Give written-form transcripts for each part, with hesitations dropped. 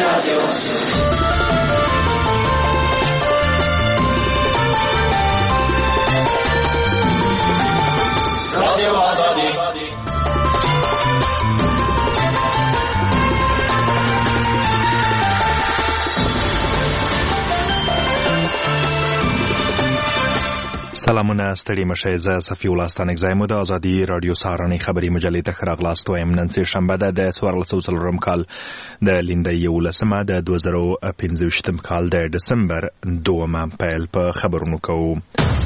سلامونه ستړي مشه زه صفي الله ستانکزی مو د ازادي رادیو سهارنۍ خبري مجلې ته ښه راغلاست وایم. نن سه شنبه ده د 1440 کال د لیندۍ 11مه د 2015 کال د دسمبر 2 پیل په خبرونو کوو.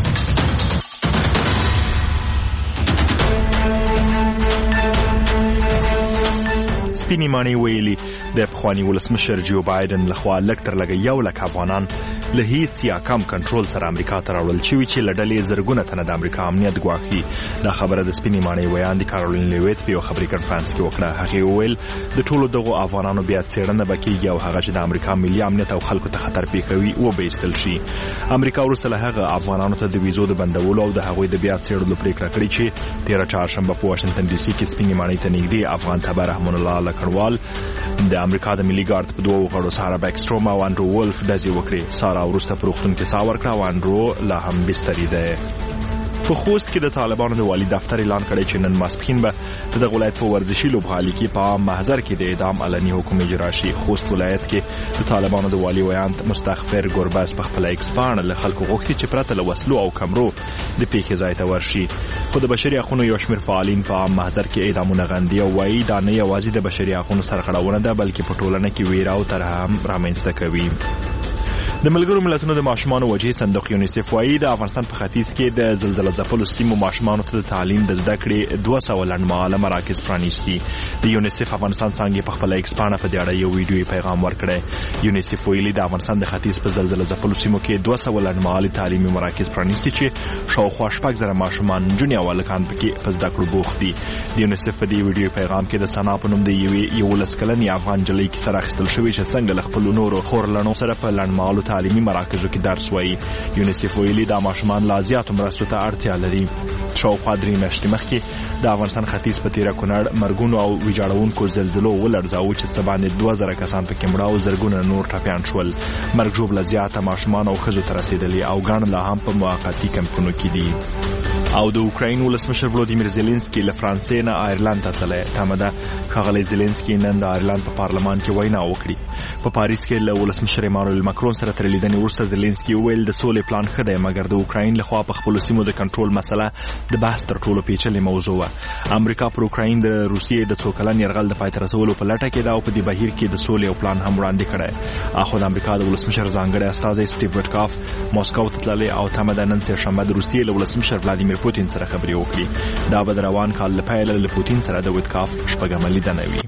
سپینې ماڼۍ ویلي د پخواني ولسمشر جو بایدن لخوا لږ تر لږه 1 لک افغانان له هیڅ یا کم کنټرول سره امریکا ته راوړل شوي چې له ډلې زرګونه تنه د امریکا امنیت ګواښي. دا خبره د سپینې ماڼۍ ویاندې کارولین لیویت په یو خبري کنفرانس کې وکړه. هغې وویل د ټولو دغو افغانانو بیا څېړنه به کېږي او هغه چې د امریکا ملي امنیت او خلکو ته خطر پېښوي وبایستل شي. امریکا وروسته له هغه افغانانو ته د ویزو د بندولو او د هغوی د بیا څېړلو پرېکړه کړې چې 13 چهارشنبه په واشنګټن ډي سي کې سپینې ماڼۍ ته نږدې افغان تبع رحمان الله لکړوال د امریکا د ملي ګارد په دوه غړو سارا بیکستروم او انډرو ولف ډزې وکړې. سارا وروسته په روغتون کې ساه ورکړه او انډرو لا هم بستري دی. په خوست کې د طالبانو د والي دفتر اعلان کړی چې نن ماسپښین به د دغه ولایت په ورزشي لوبغالي کې په عام محضر کې د اعدام علني حکم اجرا شي. خوست ولایت کې د طالبانو د والي ویاند مستغفر ګربز په خپل ایکس پاڼه له خلکو غوښتي چې پرته له وسلو او کمرو د پیښې ځای ته ورشي. خو د بشري حقوقو یو شمېر فعالین په عام محضر کې اعدامونه غندي او وایي دا نه یوازې د بشري حقوقو سرغړونه ده بلکې په ټولنه کې ویره او ترحم هم رامنځته کوي. د ملګرو ملتونو د ماشومانو وجهي صندوق یونیسف وایي د افغانستان په ختیځ کې د زلزله ځپلو سیمو ماشومانو ته د تعلیم د زده کړې 200 لنډمهاله مراکز پرانیستي. د یونیسف افغانستان څانګې په خپل ایکس پاڼه په دې اړه یو ویډیویي پیغام ورکړی. یونیسف ویلي د افغانستان د ختیځ په زلزله ځپلو سیمو کې 200 لنډمهاله تعلیمي مراکز پرانیستي چې شاوخوا 6,000 ماشومان نجونې او هلکان پکې په زده کړو بوخت دي. د یونیسف په دې ویډیویي پیغام کې د سنا په نوم د یوې 11 کلنې افغان نجلۍ کیسه راخیستل شوې چې څنګه له خپلو نورو خورلڼو سره په لنډمهالو تعلیمي مراکزو کې درس وایي. یونیسف ویلي دا ماشومان لا زیاتو مرستو ته اړتیا لري. شاوخوا 3 میاشتې مخکې د افغانستان ختیځ په تیره کونړ مرګونو او ویجاړونکو زلزلو ولړزاوه چې څه باندې 2000 کسان پکې مړه او زرګونه نور ټپیان شول. مرګ ژوبله زیاته ماشومان او ښځو ته رسېدلي او ګڼ لا هم په موقتي کمپونو کې دي. او د اوکراین ولسمشر ولودیمیر زيلنسکي له فرانسې نه آیرلند ته تللی. تمه ده ښاغلی زيلنسکي نن د آیرلند په پارلمان کې وینا وکړي. په پاریس کې له ولسمشر ایمانوئل ماکرون سره تر لیدنې وروسته زيلنسکي وویل د سولې پلان ښه دی مګر د اوکراین لخوا په خپلو سیمو د کنټرول مسله د بحث تر ټولو پیچلې موضوع وه. امریکا پر اوکراین د روسیې د څو کلن یرغل د پای ته رسولو په لټه کې ده او په دې بهیر کې د سولې یو پلان هم وړاندې کړی. اخو د امریکا د ولسمشر ځانګړی استازی سټیو وټکاف موسکو ته تللی او تمه ده نن سهشنبه د روسیې له ولسمشر ولادیمیر پوتین سره خبرې وکړي. دا به د روان کال له پیله له پوتین سره د وټکاف شپږمه لیدنه وي.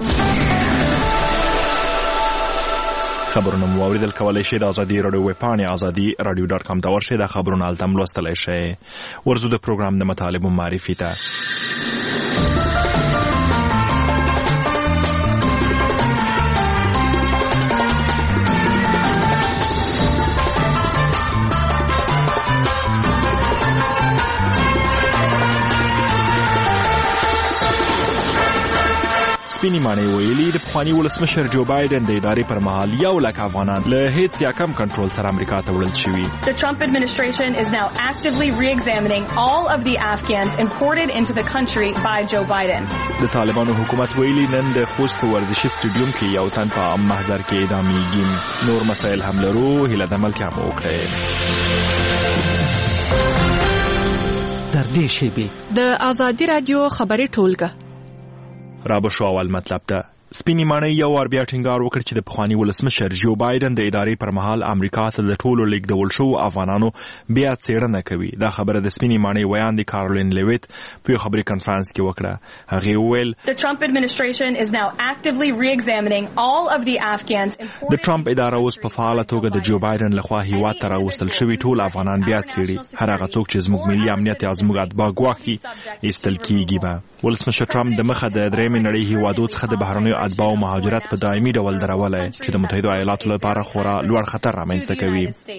خبرونه مو اوریدل کولای شئ د ازادي رادیو ویب پاڼې azadi.radio.com ته ورشئ. دا خبرونه هلته هم لوستلی شئ. ورځو د پروګرام د مطالبو معرفي ته. سپینې ماڼۍ ویلي د پخواني ولسمشر جو بایدن د ادارې پر مهال 1 لک افغانان له هیڅ یا کم کنټرول سره امریکا ته وړل شوي. The Trump administration is now actively re-examining all of the Afghans imported into the country by Joe Biden. د طالبانو حکومت ویلي نن د خوست په ورزشي سټیډیوم کې یو تن په عام محضر کې اعدامیږي. نور مسایل هم لرو. هیله د ملتیا مو وکړئ. در دې شیبې د ازادي رادیو خبري ټولګه را به شو اول مطلب ده. سپینې ماڼۍ یو وار بیا ټینګار وکړ چې د پخواني ولسمشر جو بایدن د ادارې پر مهال امریکا ته د ټولو لیږدول شوو افغانانو بیا څېړنه کوي. دا خبره د سپینې ماڼۍ ویاندې کارولین لیویت په یو خبري کنفرانس کې وکړه. هغې وویل The Trump administration is now actively re-examining all of the Afghans imported. د ټرمپ اداره اوس په فعاله توګه د جو بایدن لخوا هیواد ته راوستل شوي ټول افغانان بیا څېړي. هر هغه څوک چې زموږ ملي امنیت یا زموږ اتباع ګواښي ایستل کېږي به. ولسمشر ټرمپ د مخه د درېیمې نړۍ هیوادو څخه د بهرنیو اتباعو مهاجرت په دایمي ډول درولی چې د متحده ایالاتو لپاره خورا لوړ خطر رامنځته کوي.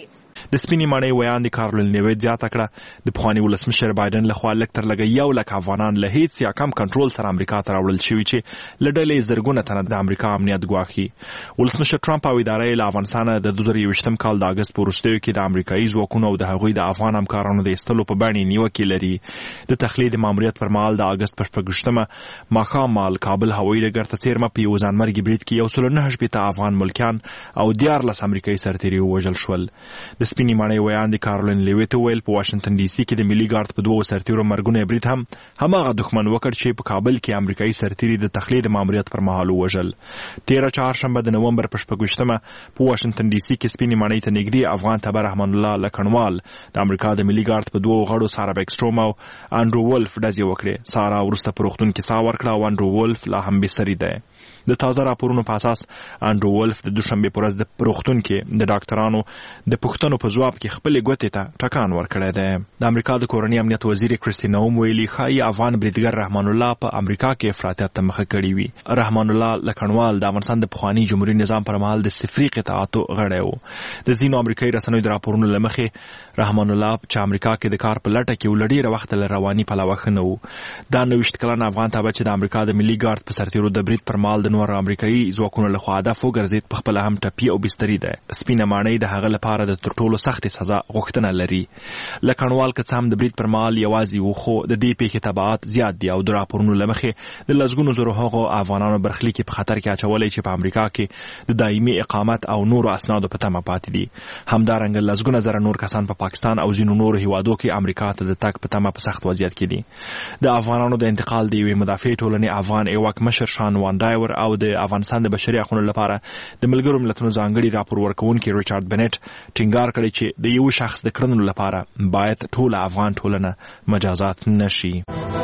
د سپینې ماڼۍ ویاند کارولین لیویت زیاته کړه د پخواني ولسمشر بایدن لخوا لږ تر لږه 1 لک افغانان له هیڅ یا کم کنټرول سره امریکا ته راوړل شوي چې له ډلې زرګونه تنه د امریکا امنیت ګواښي. ولسمشر ټرمپ او اداره یې له افغانستانه د 2021 کال د اګست په وروستیو کې د امریکایي ځواکونو او د هغوی د افغان همکارانو د ایستلو په بڼې نیوکې لري. د تخلید ماموریت پر مهال د اګست په 28مه ماښام مال کابل هوایي ډګر ته څیرمه په یو ځانمرګي برید کې 109 افغان ملکیان او 14 امریکایي سرتیري ووژل شول. د سپینې ماڼۍ ویاند کارولین لیویت ویل په واشنگټن ډي سي کې د ملي ګارد په 2 سرتیرو مرګونه برید هم هماغه دښمن وکړ چې په کابل کې امریکایي سرتیري د تخلید ماموریت پر مهال ووژل. 13 چهارشنبه د نومبر په 28مه په واشنگټن ډي سي کې سپینې ماڼۍ ته نږدې افغان تبع رحمان الله لکنوال د امریکا د ملي ګارد په 2 غړو سارا بیکسټروم او انډرو ولف ډزې وکړې. سارا وروسته په روغتون کې ساه ورکړه او انډرو ولف لا هم بستري دی. د تازه راپورونو په اساس انډرو ولف د دوشنبه پر ورځ د روغتون کې د ډاکټرانو د پوښتنو په ځواب کې خپل ګوتې ته ټکان ورکړی دی. د امریکا د کورنۍ امنیت وزیر کریستین نوم ویلي ښایي افغان بریدګر رحمان الله په امریکا کې افراطیت ته مخه کړې وي. رحمان الله لکنوال د افغانستان د پخواني جمهوریت نظام پر مهال د صفري قطاعاتو غړی و. د ځینو امریکایي رسنیو د راپورونو له مخې رحمان الله چې امریکا کې د کار په لټه کې ولډیره وخت له رواني پلوه ښه نه و. دا 90 کلن افغان تابع چې د امریکا د ملي ګارد په سرتیرو د برید پر مهال د نور امریکایي ځواکونو لخوا هدف وګرځید په خپل هم ټپي او بستري ده. سپینه ماڼۍ د هغه لپاره د تر ټولو سختې سزا غوښتنه لري. لکنوال که څه هم د برید پر مهال یوازې و خو د دې پیښې تبعات زیات دي او د راپورونو له مخې د لسګونو زرو هغو افغانانو برخلیک په خطر کې اچولی چې په امریکا کې د دایمي اقامت او نورو اسنادو په تمه پاتې دي. همدارنګه لسګونه زره نور کسان په پاکستان او ځینو نورو هیوادو کې امریکا ته د تګ په تمه په سخت وضعیت کې دي. د افغانانو د انتقال د یوې مدافع ټولنې افغان ایواک مشر شان وانډایور او د افغانستان د بشري حقوقو لپاره د ملګرو ملتونو ځانګړي راپور ورکوونکي ریچارډ بنټ ټینګار کړی چې د یو شخص د کړنو لپاره باید ټول افغان ټولنه مجازات نشي.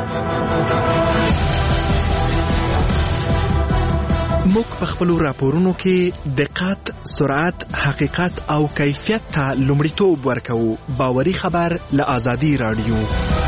موږ په خپل راپورونو کې دقت، سرعت، حقیقت او کیفیت ته لومړیتوب ورکوو. باوري خبر له آزادي رادیو.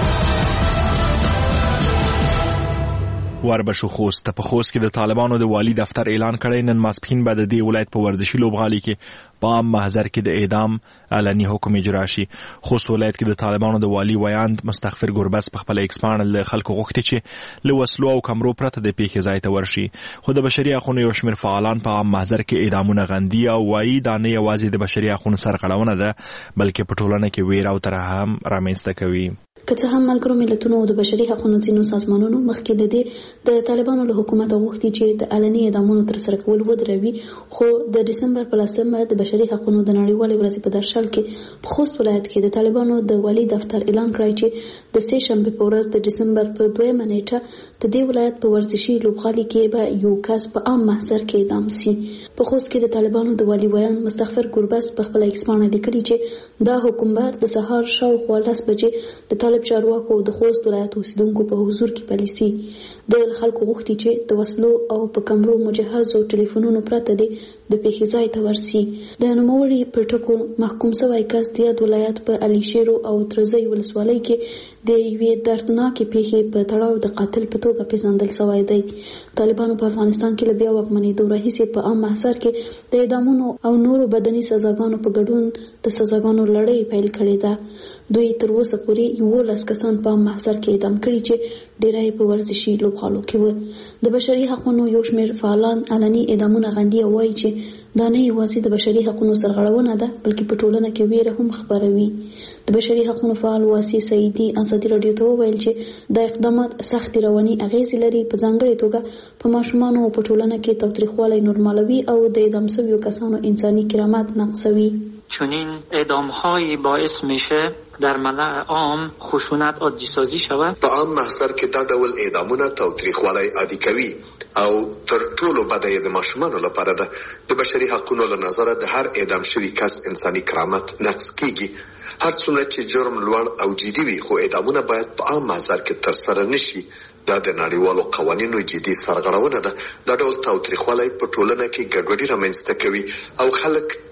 وربشو خوست په خوست کې د طالبانو د والی دفتر اعلان کړی نن ماسپښین به د دې ولایت په ورزشي لوبغالي کې په عام محضر کې د اعدام علني حکم اجرا شي. خوست ولایت کې د طالبانو د والی ویاند مستغفر ګربز په خپل ایکسپان له خلکو غوښتي چې له وسلو او کمرو پرته د پیښې ځای ته ورشي. خو د بشري حقوقو یو شمېر فعالان په عام محضر کې اعدامونه غندي او وایي دا نه یوازې د بشري حقوقو سرغړونه ده بلکې په ټولنه کې ویره او ترحم رامنځته کوي. که څه هم ملګرو ملتونو او د بشري حقوقو ځینو سازمانونو مخکې د دې د طالبانو له حکومت غوښتي چې د علني اعدامونو ترسره کول ودروي، خو د ډسمبر په 10مه د بشري حقوقو د نړیوالې ورځې په درشل کې په خوست ولایت کې د طالبانو د والی دفتر اعلان کړی چې د سه شنبه په ورځ د ډسمبر په 2مه نیټه د دې ولایت په ورزشي لوبغالي کې به یو کس په عام محضر کې اعدام شي. په خوست کې د طالبانو د والی ویان مستغفر ګربز په خپل ایکسپان لیکلي چې دا حکومت د سهار شاوخوا 10 بجې د طالب چارواکو د خوست ولایت اوسیدونکو په حضور کې پالیسي د خلکو غوښتي چې د وسلو او په کمرو مجهز او ټلیفونونو پرته د پیښې ځای ته ورسي. د نوموړي پر ټکو محکوم شوی کس د یاد ولایت په علي شیرو او ترزی ولسوالۍ کې د یوې دردناکې پیښې په تړاو د قاتل په توګه پیژندل شوی دی. طالبانو په افغانستان کې له بیا واکمنېدو راهیسې په عام محضر کې د اعدامونو او نورو بدني سزاګانو په ګډون د سزاګانو لړۍ پیل کړې ده. دوی تر اوسه پورې 11 کسان په عام محضر کې اعدام کړي چې ډیری په ورزشي لوبغالو کې و. د بشري حقوقو یو شمېر فعالان علني اعدامونه غندي او وایي چې دا نه یوازې د بشري حقوقو سرغړونه ده بلکې په ټولنه کې ویره هم خپروي. د بشري حقوقو فعال واسی سعیدي ازادي رادیو ته وویل چې دا اقدامات سخت رواني اغیزې لري، په ځانګړې توګه په ماشومانو او په ټولنه کې تاوتریخوالی نورمالوي او د اعدام شویو کسانو انساني کرامت نقضوي. چنین اعدام‌هایی باعث میشه در ملأ عام خشونت عادی سازی شود. په عام محضر کې دا ډول اعدامونه تاوتریخوالی عادي کوي او تر ټولو بده د ماشومانو لپاره ده. د بشري حقوقو له نظره د هر اعدام شوي کس انساني کرامت نقض کیږي. هر څومره چې جرم لوړ او جدي وي خو اعدامونه باید په عام محضر کې ترسره نشي. دا د نړیوالو قوانینو جدي سرغړونه ده. دا ډول تاوتریخوالی په ټولنه کې ګډوډي رامنځته کوي او خلک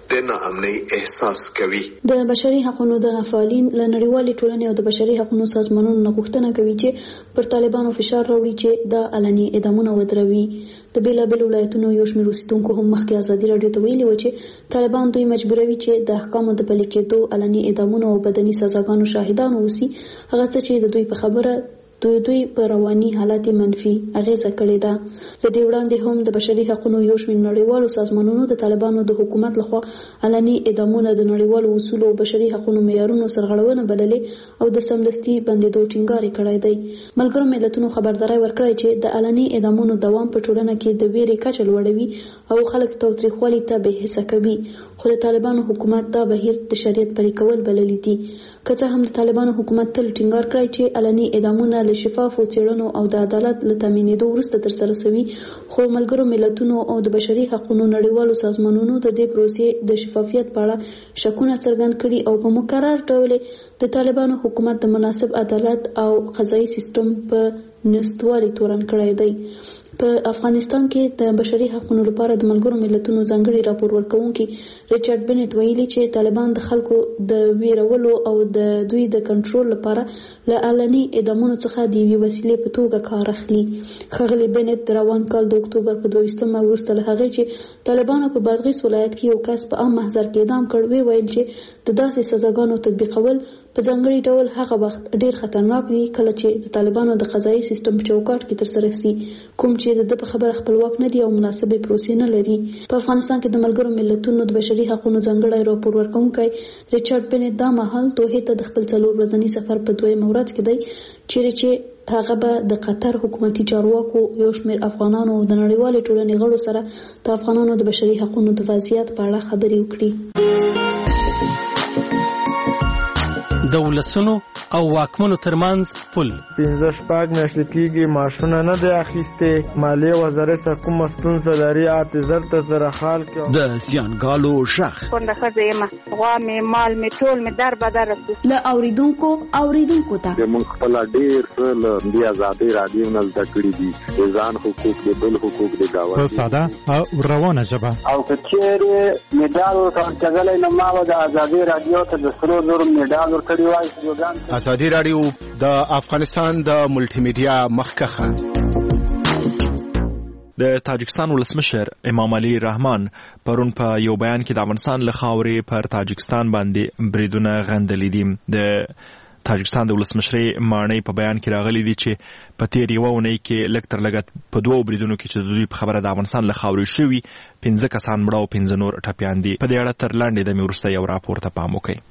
د ناامنۍ احساس کوي. د بشري حقوقو د فعالین له نړیوالې ټولنې او د بشري حقوقو سازمانونو نه غوښتنه کوي چې پر طالبانو فشار راوړي چې د علني اعدامونه ودروي. د بیلابیلو ولایتونو یو شمېر اوسیدونکو هم مخکې ازادي راډیو ته ویلي و چې طالبان دوی مجبوروي چې د احکامو د پلي کېدو علني اعدامونو او بدني سزاګانو شاهدان اوسي، هغه څه چې د دوی په خبره دوی په رواني حالت منفي اغیزه کړې ده. له دې وړاندې هم د بشري حقوقو یو شمېر نړیوالو سازمانونو د طالبانو د حکومت لخوا علني اعدامونه د نړیوالو اصولو او بشري حقوقو معیارونو سرغړونه بللې او د سمدستي بندېدو ټینګار کړی دی. ملګرو ملتونو خبرداري ورکړې چې د علني اعدامونو دوام په ټولنه کې د ویرې کچه لوړوي او خلک تاوتریخوالي ته به حسه کوي، خو د طالبانو حکومت دا بهیر د شریعت پلي کول بللی دي. که څه هم د طالبانو حکومت تل ټینګار کړی چې علني اعدامونه له شفافو څېړنو او د عدالت له تامینېدو وروسته ترسره شوي، خو ملګرو ملتونو او د بشري حقوقو نړیوالو سازمانونو د دې پروسې د شفافیت په اړه شکونه څرګند کړي او په مکرر ډول د طالبانو حکومت د مناسب عدالت او قضایي سیستم په نشتوالي تورن کړی دی. په افغانستان کې د بشري حقوقو لپاره د ملګرو ملتونو ځانګړي راپور ورکوونکي ریچارډ بنټ ویلي چې طالبان د خلکو د ویرولو او د دوی د کنټرول لپاره له علني اعدامونو څخه د یوې وسیلې په توګه کار اخلي. ښاغلي بنټ د روان کال د اکتوبر په 22 وروسته له هغې چې طالبانو په بادغیس ولایت کې یو کس په عام محضر کې اعدام کړ ویل چې د داسې سزاګانو تطبیقول په ځانګړي ډول هغه وخت ډیر خطرناک دي کله چې د طالبانو د قضایي سیستم په چوکاټ کې ترسره شي، کوم چې د په خبره خپلواک نه دي او مناسبه پروسې نه لري. په افغانستان کې د ملګرو ملتونو د بشري حقوقو ځانګړی راپور ورکوونکی ریچارډ بنټ دا مهال دوحې ته د خپل 4 ورځني سفر په 2 ورځ کې دی، چیرې چې هغه به د قطر حکومتي چارواکو یو شمېر افغانانو او د نړیوالې ټولنې غړو سره د افغانانو د بشري حقوقو د وضعیت په اړه خبرې وکړي. د ولسونو او واکمنو ترمنځ پل 15 میاشتې کېږي معاشونه نه دی اخیستې، مالیې وزارت سره کومه ستونزه لري، اعتذار ته سره حال کې د زیانګالو غږ کونډه ښځه یم، غوا مې مال مې ټول مې در بدر رسو له اوریدونکو ته موږ خپل ډېر څه له دې ازادۍ راډیو نه زده کړي دي، د ځان حقوق د بل حقوق د ګاونډي په ساده او روانه ژبه او که چیرې میډال ورکړل نو ما د ازادۍ راډیو ته د سرو زرو میډال ورکړی وای. ازادي راډیو د افغانستان د ملټي میډیا مخکخه. د تاجکستان ولسمشر امام علي رحمان پرون په یو بیان کې د افغانستان له خاورې پر تاجکستان باندې بریدونه غندلي دي. د تاجکستان د ولسمشرۍ ماڼۍ په بیان کې راغلي دي چې په تیر یوه اونۍ کې لږ تر لږه په 2 بریدونو کې چې د دوی په خبره د افغانستان له خاورې شوي 15 کسان مړه او 15 نور ټپیان دي. په دې اړه تر لاندې دمې وروسته یو راپور ته پام وکړئ.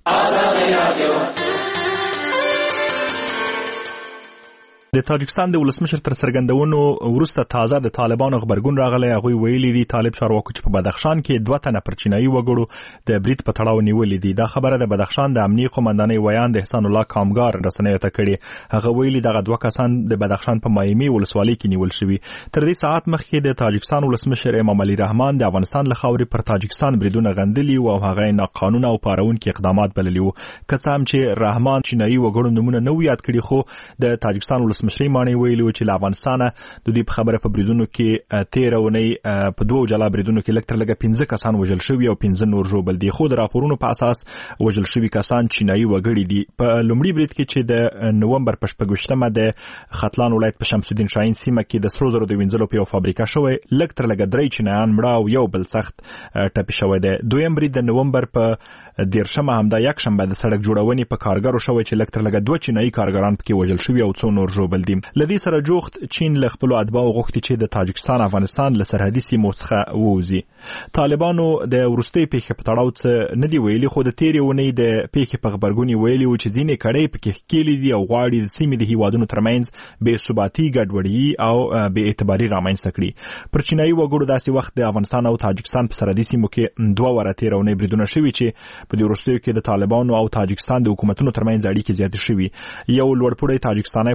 د تاجکستان د ولسمشر تر څرګندونو وروسته تازه د طالبانو خبرګون راغلی. هغوی ویلي دي طالب چارواکو چې په بدخشان کې 2 تنه پر چینایي وګړو د برید په تړاو نیولې دي. دا خبره د بدخشان د امنیه قومندانۍ ویان د احسان الله کامګار رسنیو ته کړې. هغه ویلي دغه 2 کسان د بدخشان په مایمي ولسوالۍ کې نیول شوي. تر دې ساعت مخکې د تاجکستان ولسمشر امام علي رحمان د افغانستان له خاورې پر تاجکستان بریدونه غندلي او هغه ناقانونه او پارونکي اقدامات بللي وو. که څه هم چې رحمان چینایي وګړو نومونه نه یاد کړي، خو د تاجکستان ولسمشرۍ ماڼۍ ویلي چې له افغانستانه د دوی په خبره په بریدونو کې 13 اونۍ په 2 جلا بریدونو کې لږ تر لږه 15 کسان وژل شوي او 15 نور ژوبل دي. خو د راپورونو په اساس وژل شوي کسان چینایي وګړي دي. په لومړي برید کې چې د نومبر په 14مه د ختلان ولایت په شمس الدین شاهین سیمه کې د سرو زرو د وینځلو په یو فابریکه شوی، لږ تر لږه 3 چینایان مړه او یو بل سخت ټپي شوی دی. دویم برید د نومبر په 13مه همدا یک شنبه د سړک جوړونې په کارګرو شوی چې لږ تر لږه 2 چینایي کارګران پکې وژل شوي او 2 نور ژوبل دي. لدې سره جوخت چین له خپل اتباعو غوښتي چې د تاجکستان افغانستان له سرحدي سیمو څخه ووځي. طالبانو د وروستۍ پیښې په تړاو څه نه دی ویلي، خو د تیرې اونۍ د پیښې په خبرګون ویلي و چې ځینې کړۍ پکې ښکېلې دي او غواړي د سیمې د هیوادونو ترمنځ بې ثباتي ګډوډي او بې اعتباري رامنځته کړي. پر چینایي وګړو داسې وخت د افغانستان او تاجکستان په سرحدي سیمو کې 2 واره تیره اونۍ بریدونه شوي چې په دې وروستیو کې د طالبانو او تاجکستان د حکومتونو ترمنځ اړیکې زیاتې شوي. یو لوړپوړی تاجکستاني پلاوی تیره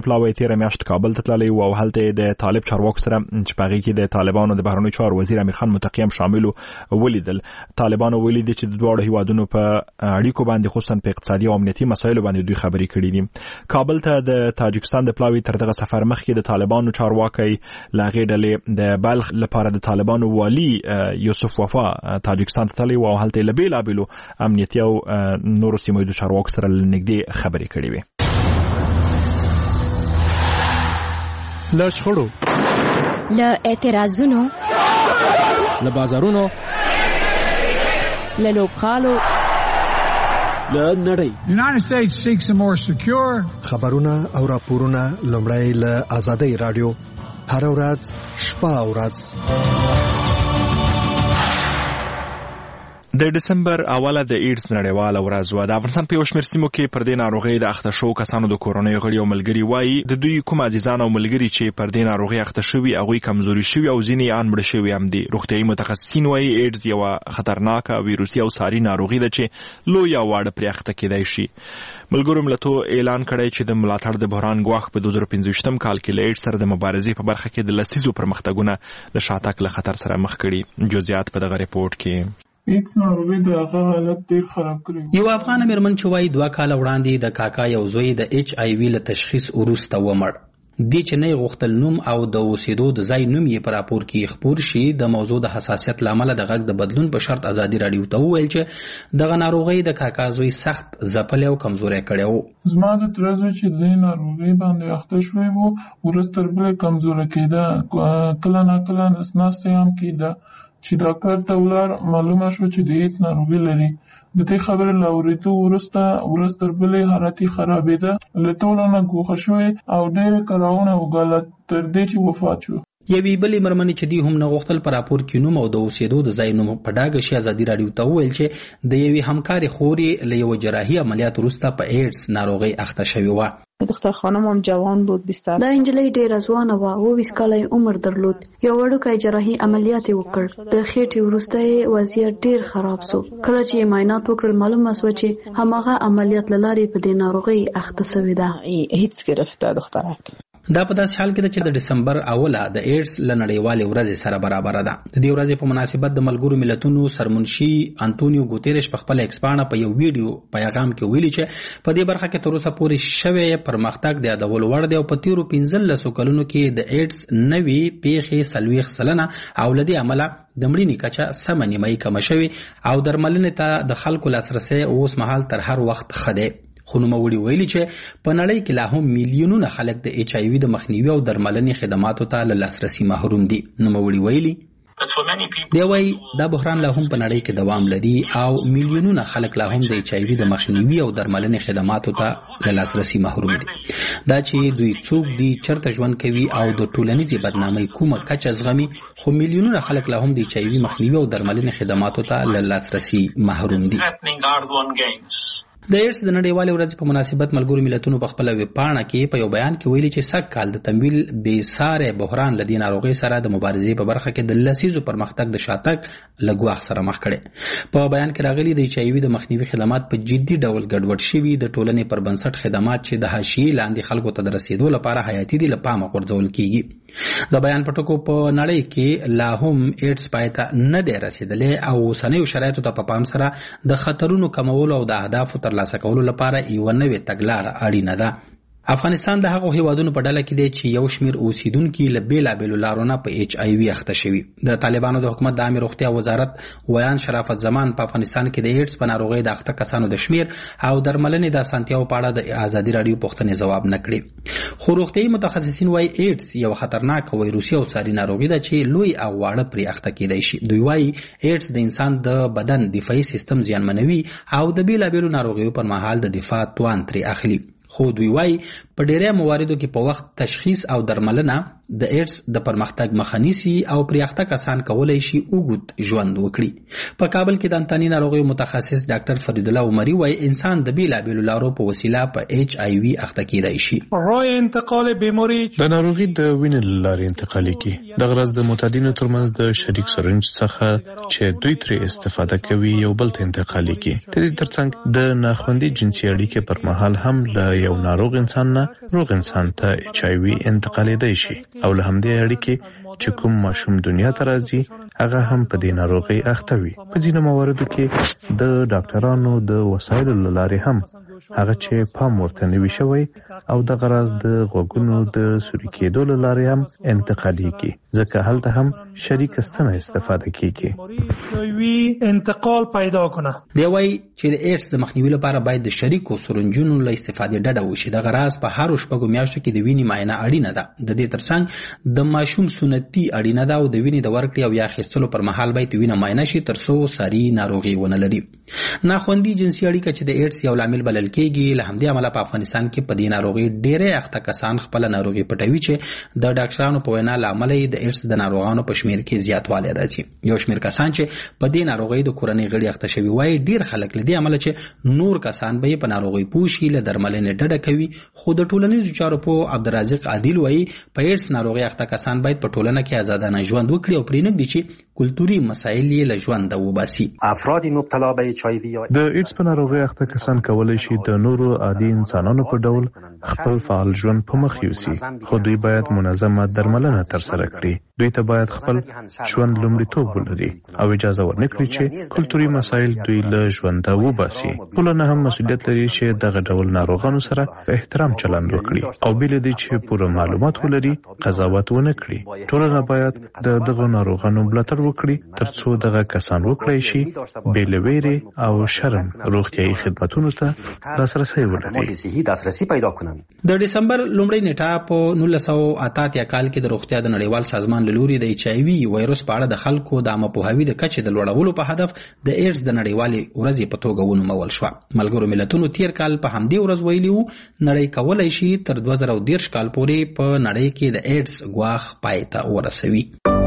تیر میاشت کابل ته تللی او هلته د طالب چارواکو سره چې په هغه کې د طالبانو د بهرنیو چارو وزیر امیر خان متقی هم شامل ولیدل. طالبانو ویلي چې د دواړو هیوادونو په اړیکو باندې خصوصا په اقتصادي او امنیتي مسایلو باندې دوی خبرې کړې دي. کابل ته د تاجکستان د پلاوی تر دغه سفر مخکې د طالبانو چارواکي لاغې ډلې د بلخ لپاره د طالبانو والی یوسف وفا تاجکستان ته تللی او هلته لبیلابلو امنیتي او نورو سیمو د چارواکو سره نږدې خبرې کړې وي. له شخړو، له اعتراضونو، له بازارونو، له لوبغالو، له نړۍ. The United States seeks a more secure. خبرونه او راپورونه لومړی له آزادۍ رادیو هر ورځ شپه او ورځ. د دسمبر اوله د ایډز نړیواله ورځ و. د افغانستان په یو شمېر سیمو کې پر دې ناروغۍ د اخته شوو کسانو د کورنۍ غړي او ملګري وایي د دوی کوم عزیزان او ملګري چې پر دې ناروغۍ اخته شوي هغوی کمزوري شوي او ځینې ان مړه شوي هم دي. روغتیایي متخصصین وایي ایډز یوه خطرناکه ویروسي او ساري ناروغي ده چې لوی او واړه پرې اخته کیدای شي. ملګرو ملتونو اعلان کړی چې د ملاتړ د بحران ګواښ په 2015 کال کې له ایډز سره د مبارزې په برخه کې د لسیزو پرمختګونه د شاتګ له خطر سره مخ کړي. جزئیات په دغه ریپورت کې. یو افغان میرمن چې وایي 2 کال وړاندې د کاکا یو زوی د ایچ آی وی له تشخیص وروسته ومړ. دې چې نه غوښتل نوم او د اوسېدو د ځای نوم یې په راپور کې خپور شي. د موضوع د حساسیت لامل د غږ د بدلون په شرط ازادي رادیو ته وویل چې دغه ناروغي د کاکا زوی سخت ځپلی او کمزوری کړی وو. زما د تره زوی چې د ناروغۍ باندې اخته شوی وو وروسته تر بلې کمزوری کېده، کله ناکله نسناستې هم کېده. چې ډاکټر ته ولاړ معلومه شو چې د ایډز ناروغي لري. د دې خبرې له اورېدو وروسته تر بلې حالت یې خرابېده، له ټولو نه ګوښه شوی او ډېرې کړاوونه وګالل تر دې چې وفات شو. یوې بلې مېرمنې چې دوی هم نه غوښتل په راپور کې نوم او د اوسېدو د ځای نوم په ډاګه شي ازادي راډیو ته وویل چې د یوې همکارې خور یې له یوه جراحي عملیات وروسته په ایډز ناروغۍ اخته شوې وه. دختر خانم هم جوان بود 20 دا انجلۍ ډېره ځوانه وه، 22 کاله عمر درلود. یو وړوکی جراحي عملیات یې وکړ. د خېټې وروسته یې وضعیت ډېر خراب سو. کله چې یې معاینات وکړل معلومه سوه چې هماغه عملیات له لارې په دې ناروغۍ اخته سوې ده. هیڅ گرفته دخترک. دا په داسې حال کې ده چې د دسمبر اوله د ایډز له نړیوالې ورځې سره برابره ده. د دې ورځې په مناسبت د ملګرو ملتونو سرمنشي انټونیو ګوتيرش په خپل ایکس پاڼه په یو ویډیو پیغام کې ویلي چې په دې برخه کې تر اوسه پورې شوی پرمختګ د یادولو وړ دی او په تیرو 15 کلونو کې د ایډز نوي پیښې 40% او له دې عمله د مړینې کچه سمه نیمایي کمه شوې او درملنې ته د خلکو لاسرسی اوس مهال تر هر وخت ښه دی. خو نوموړي ویلي چې په نړۍ کې لا هم میلیونونه خلک د ایچ آی وي د مخنیوي او درملنې خدماتو ته له لاسرسي محروم دي. نوموړي ویلي دی وایي دا بحران لا هم په نړۍ کې دوام لري او میلیونونه خلک لا هم د ایچ آی وي د مخنیوي او درملنې خدماتو ته له لاسرسي محروم دي. دا چې دوی څوک دي، چرته ژوند کوي او د ټولنیزې بدنامۍ کومه کچه زغمي، خو میلیونونه خلک لا هم د ایچ آی وي مخنیوي او درملنې خدماتو ته له لاسرسي محروم دي. د ایډز د نړیوالې ورځې په مناسبت ملګرو ملتونو په خپله ویبپاڼه کې په یو بیان کې ویلي چې سږ کال د تمویل بېساري بحران له دې ناروغۍ سره د مبارزې په برخه کې د لسیزو پرمختګ د شاتګ له ګواښ سره مخ کړی. په بیان کې راغلي د ایچ آی وي د مخنیوي خدمات په جدي ډول ګډوډ شوي، د ټولنې پر بنسټ خدمات چې د حاشیې لاندې خلکو ته د رسېدو لپاره حیاتي دي له پامه غورځول کیږي. د بیان په ټکو په نړۍ کې لا هم ایډز پای ته نه دی رسېدلی او اوسنیو شرایطو ته په پام سره د خطرونو کمولو او د اهدافو ترلاسه کولو لپاره یوه نوې تګلاره اړینه ده. افغانستان د هغو هیوادونو په ډله کې دی چې یو شمیر اوسیدونکي له بیلابیلو لارو نه په ایچ آی وي اخته شوي. د طالبانو د حکومت د عامه روغتیا وزارت ویان شرافت زمان په افغانستان کې د ایډز په ناروغۍ د اخته کسانو د شمیر او درملنې د اسانتیاو په اړه د ازادي راډیو پوښتنې ځواب نه کړي. خو روغتیایي متخصصین وایي ایډز یو خطرناک ویروسي او ساري ناروغي ده چې لوی او واړه پرې اخته کیدای شي. دوی وایي ایډز د انسان د بدن دفاعي سیستم زیانمنوي او د بیلابیلو ناروغیو پر مهال د دفاع توان ترې اخلي. خو دوی وایي په ډیری مواردو کې په وخت تشخیص او درملنه د ایډز د پرمختګ مخه نیسي او پرې اخته کسان کولی شي اوږد ژوند وکړي. په کابل کې د انتاني ناروغیو متخصص ډاکټر فرید الله عمري وایي انسان د بیلابیلو لارو په وسیله په ایچ آی وي اخته کیدای شي. راه انتقال بیماری د ناروغي د وینې له لارې انتقالي کیږي. د غرض د معتادینو ترمنځ د شریک سرنج څخه چې دوی ترې استفاده کوي یو بل ته انتقالي کیږي. د دې ترڅنګ د ناخوندي جنسي اړیکې پر مهال هم له یو ناروغ انسان نه روغ انسان ته HIV انتقالېدای شي او له همدې اړیکې چې کوم ماشوم دنیا ته راځي هغه هم په دې ناروغۍ اخته وي. په ځینو مواردو کې د ډاکټرانو د وسایلو له لارې هم هغه چې پام ورته نه وي شوی او د غراض د غوږونو د سوري کېدو له لارې هم انتقالېږي، ځکه هلته هم شریک ستنه استفاده کیږي. انتقال پیدا کنه. دی وايي چې د ایډز د مخنیوي لپاره باید د شریکو سرنجونو له استفادې ډډه وشي. د غراض په هر شپږو میاشتو کې د وینې معاینه اړینه ده. د دې ترڅنګ د ماشوم سنتي اړینه ده او د وینې د ورکړې او یا اخیستلو پر مهال باید وینه معاینه شي ترڅو ساري ناروغي ونه لري. ناخوندي جنسي اړیکه چې د ایډز یو لامل بلل کېږي، له همدې امله په افغانستان کې په دې ناروغي ډېرې اخته کسان خپل ناروغي پټوي چې د ډاکټرانو په وینا له امله د ایډز د ناروغانو په شمیر کې زیاتوالی راځي. یو شمیر کسان چې په دې ناروغي د کورنۍ غړي اخته شوي وایي ډېر خلک له دې امله چې نور کسان به په ناروغي پوه شي له درملنې ډډه کوي. خو د ټولنیزو چارو په عبدالرازق عادل وایي په ایډز ناروغي اخته کسان باید په ټولنه کې آزادانه ژوند وکړي او پرې نږدي چې کلتوري مسایل یې له ژونده وباسي. افراد مبتلا به HIV د ایډز په ناروغي اخته کسان کولی شي د نورو عادي انسانانو په ډول خپل فعال ژوند په مخ یوسي، خو دوی باید منظمه درملنه ترسره کړي. دوی ته باید خپل ژوند لومړیتوب ولري او اجازه ورنکړي چې کلتوري مسایل دوی له ژونده وباسي. ټولنه هم مسؤلیت لري چې دغه ډول ناروغانو سره په احترام چلند وکړي او بې له دې چې پوره معلومات ولري قضاوت ونه کړي. ټولنه باید دغه ناروغانو ملاتړ وکړي ترڅو دغه کسان وکړي شي بې له ویرې او شرم روغتیايي خدماتو ته لاسرسي ولري. د ډسمبر لومړۍ نیټه په 1988 کال کې د روغتیا د نړیوال سازمان له لوري د HIV وایرس په اړه د خلکو د عامه پوهاوي د کچې د لوړولو په هدف د ایډز د نړیوالې ورځې په توګه ونومول شوه. ملګرو ملتونو تیر کال په همدې ورځ ویلي وو نړۍ کولی شي تر 2030 کال پورې په نړۍ کې د ایډز ګواښ پای ته ورسوي.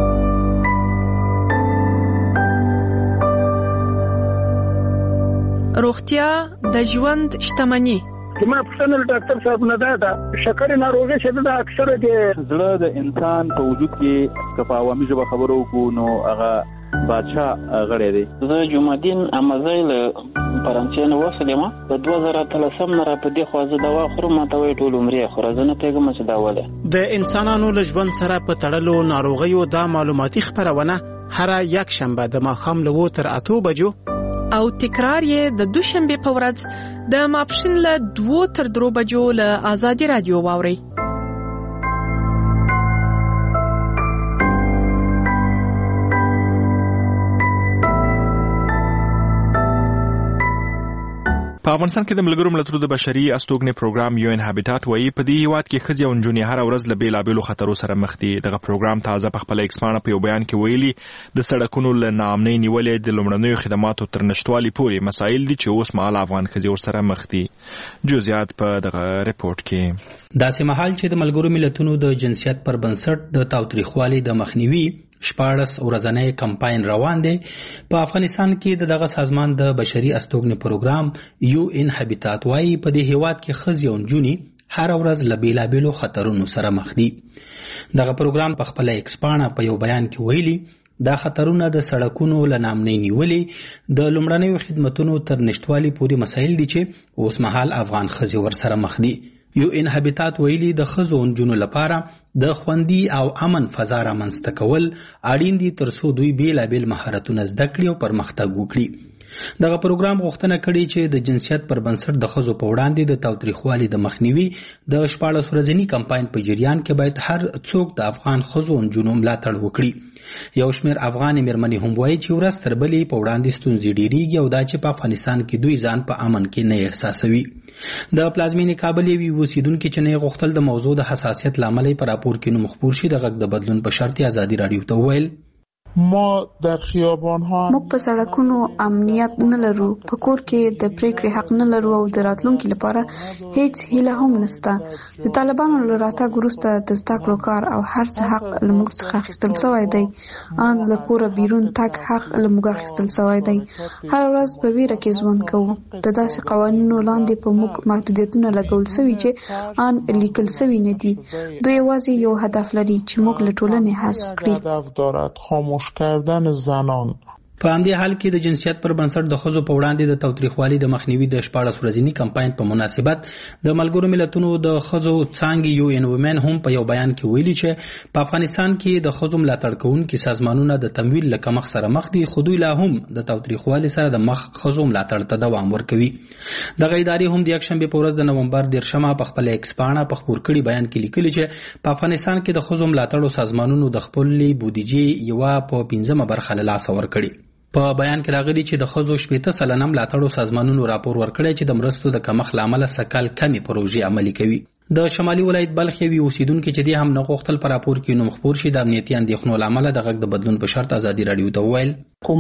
روغتیا د ژوند شتمني. زما پوښتنه له ډاکټر صاحب نه ده شکر ناروغي چې د اکثره د زړه د انسان په وجود کې که په عوامي ژبه خبرو وکړو نو هغه بادشاه غړی دی. زه جمعدین امازی له فرانسې نه وسلم په 2013 نه را په دې خو زه دوا خورم ماته وی ټول عمر یې خور زه نه پیګم چې دا وله د انسانانو له ژوند سره په تړلو ناروغیو دا معلوماتي خبرونه هر یک شنبه د ماښام له 2 تر 8 بجو او تکرار یې د دوشنبه په ورځ د ماپښین له 2 تر 3 بجو له آزادي رادیو واوري. په افغانستان کې د ملګرو ملتونو د بشري استوګنې پروګرام UN هابیټات وایي په دې هیواد کې ښځې او نجونې هر ورځ له بیلابیلو خطرو سره مخ دي. دغه پروګرام تازه په خپل ایکس پاڼه په یو بیان کې ویلي د سړکونو له ناامنۍ نیولې د لومړنیو خدماتو تر نشټوالي پورې مسایل دي چې اوس مهال افغان ښځې ورسره مخ دي. جزئیات په دغه ریپورت کې. داسې مهال چې د ملګرو ملتونو د جنسیت پر بنسټ د تاوتریخوالي د مخنیوي 14 ورځنی کمپاین روان دی، په افغانستان کې دغه سازمان د بشري استوګنې پروګرام UN هابیټات وايي په دې هیواد کې ښځې او نجونې هر ورځ له بیلابیلو خطرونو سره مخ دي. دغه پروګرام په خپل ایکس پاڼه په یو بیان کې ویلي دا خطرونه د سړکونو له ناامنۍ نیولې د لومړنیو خدماتو تر نشټوالي پورې مسایل دي چې اوس مهال افغان ښځې ورسره مخ دي. UN هابیټات ویلي د ښځو او نجونو لپاره د خوندي او امن فضا رامنځته کول اړین دي ترڅو دوی بیلابیل مهارتونه زده کړي او پرمختګ وکړي. دغه پروګرام غوښتنه کړې چې د جنسیت پر بنسټ د ښځو په وړاندې د تاوتریخوالي د مخنیوي د 14 ورځنی کمپاین په جریان کې باید هر څوک د افغان ښځو او نجونو ملاتړ وکړي. یو شمېر افغان مېرمنې هم وایي چې ورځ تر بلې په وړاندې ستونزې ډېرېږي او دا چې په افغانستان کې دوی ځان په امن کې نه احساسوي. د پلازمینې کابل یوې اوسیدونکې چې نه غوښتل د موضوع د حساسیت له امله په راپور کې نوم خپور شي د غږ د بدلون په شرط آزادي رادیو ته وویل ما در خیابان‌ها موږ په سړکونو امنیت نه لرو، په کور کې د پریکړې حق نه لرو او د راتلونکي لپاره هیڅ هیله هم نشته. د طالبانو له راتګ وروسته د زده کړو کار او هر څه حق له موږ څخه اخیستل شوی دی. ان له کوره بیرون تګ حق له موږ اخیستل شوی دی. هر ورځ په ویره کې ژوند کوو. د داسې قوانینو لاندې په موږ محدودیتونه لګول شوي چې ان لیکل شوي نه دي. دوی یوازې یو هدف لري چې موږ له ټولنې حذف کړي. کردن زنان په همدې حال کې د جنسیت پر بنسټ د ښځو په وړاندې د تاوتریخوالي د مخنیوي د 14 ورځني کمپاین په مناسبت د ملګرو ملتونو د ښځو څانګې یو ان وومن هم په یو بیان کې ویلي چې په افغانستان کې د ښځو ملاتړ کوونکي سازمانونه د تمویل له کمښت سره مخ دي، خو دوی لا هم د تاوتریخوالي سره د مخ ښځو ملاتړ ته دوام ورکوي. دغه ادارې هم د یکشنبې په ورځ د نومبر 10 په خپل ایکس پاڼه په خپور کړي بیان کې لیکلي چې په افغانستان کې د ښځو ملاتړو سازمانونو د خپلې بودیجې یوه په 15 برخه له لاسه ورکړي. په بیان کې راغلي چې د ښځو 80% ملاتړو سازمانونو راپور ورکړی چې د مرستو د کمښت له امله سکهال کمې پروژې عملي کوي. د شمالي ولایت بلخ یوې اوسیدونکي چې دې هم نه غوښتل په راپور کې نوم خپور شي د امنیتي اندېښنو له امله د غږ د بدلون په شرط ازادي راډیو ته وویل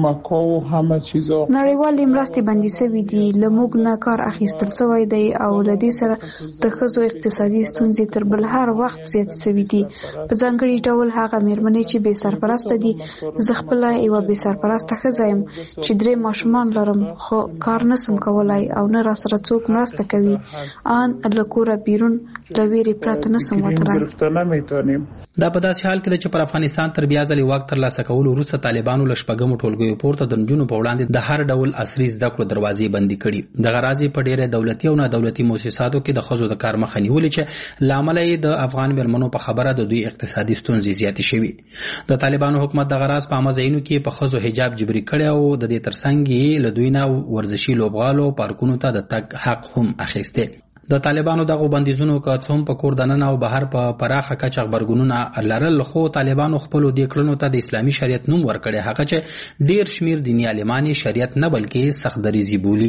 نړیوالې مرستې بندي شوې دي، له موږ نه کار اخیستل شوی دی او له دې سره د ښځو اقتصادي ستونزې تر بل هر وخت زیات شوي دي. په ځانګړي ډول هغه مېرمنې چې بې سرپرسته دي. زه خپله یوه بې سرپرسته ښځه یم چې 3 ماشومان لرم، خو کار نسم کولای او نه راسره څوک مرسته کوي. آن له کوره بیرون له ویرې پرته نسم وتلی. دا په داسې حال کې ده چې پر افغانستان تر بیا ځلې واک ترلاسه کولو وروسته طالبانو له شپږمو ټولګیو پورته د نجونو په وړاندې د هر ډول عصري زده کړو دروازې بندي کړي. دغه راز په ډېرې دولتي او نه دولتي مؤسساتو کې د ښځو د کار مخه نیولې چې له امله یې د افغان مېرمنو په خبره د دوی اقتصادي ستونزې زیاتې شوي. د طالبانو حکومت دغه راز په عامه ځایونو کې په ښځو حجاب جبري کړی او د دې ترڅنګ یې له دوی نه ورزشي لوبغالو پارکونو ته د تګ حق هم اخیستی. د طالبانو دغه بندیزونو که څه هم په کور دننه او بهر په پراخه کچه غبرګونونه لرل، خو طالبانو خپلو دې کړنو ته د اسلامي شریعت نوم ورکړی، هغه چې ډیر شمیر دیني عالمان شریعت نه بلکې سخت دریزي بولي.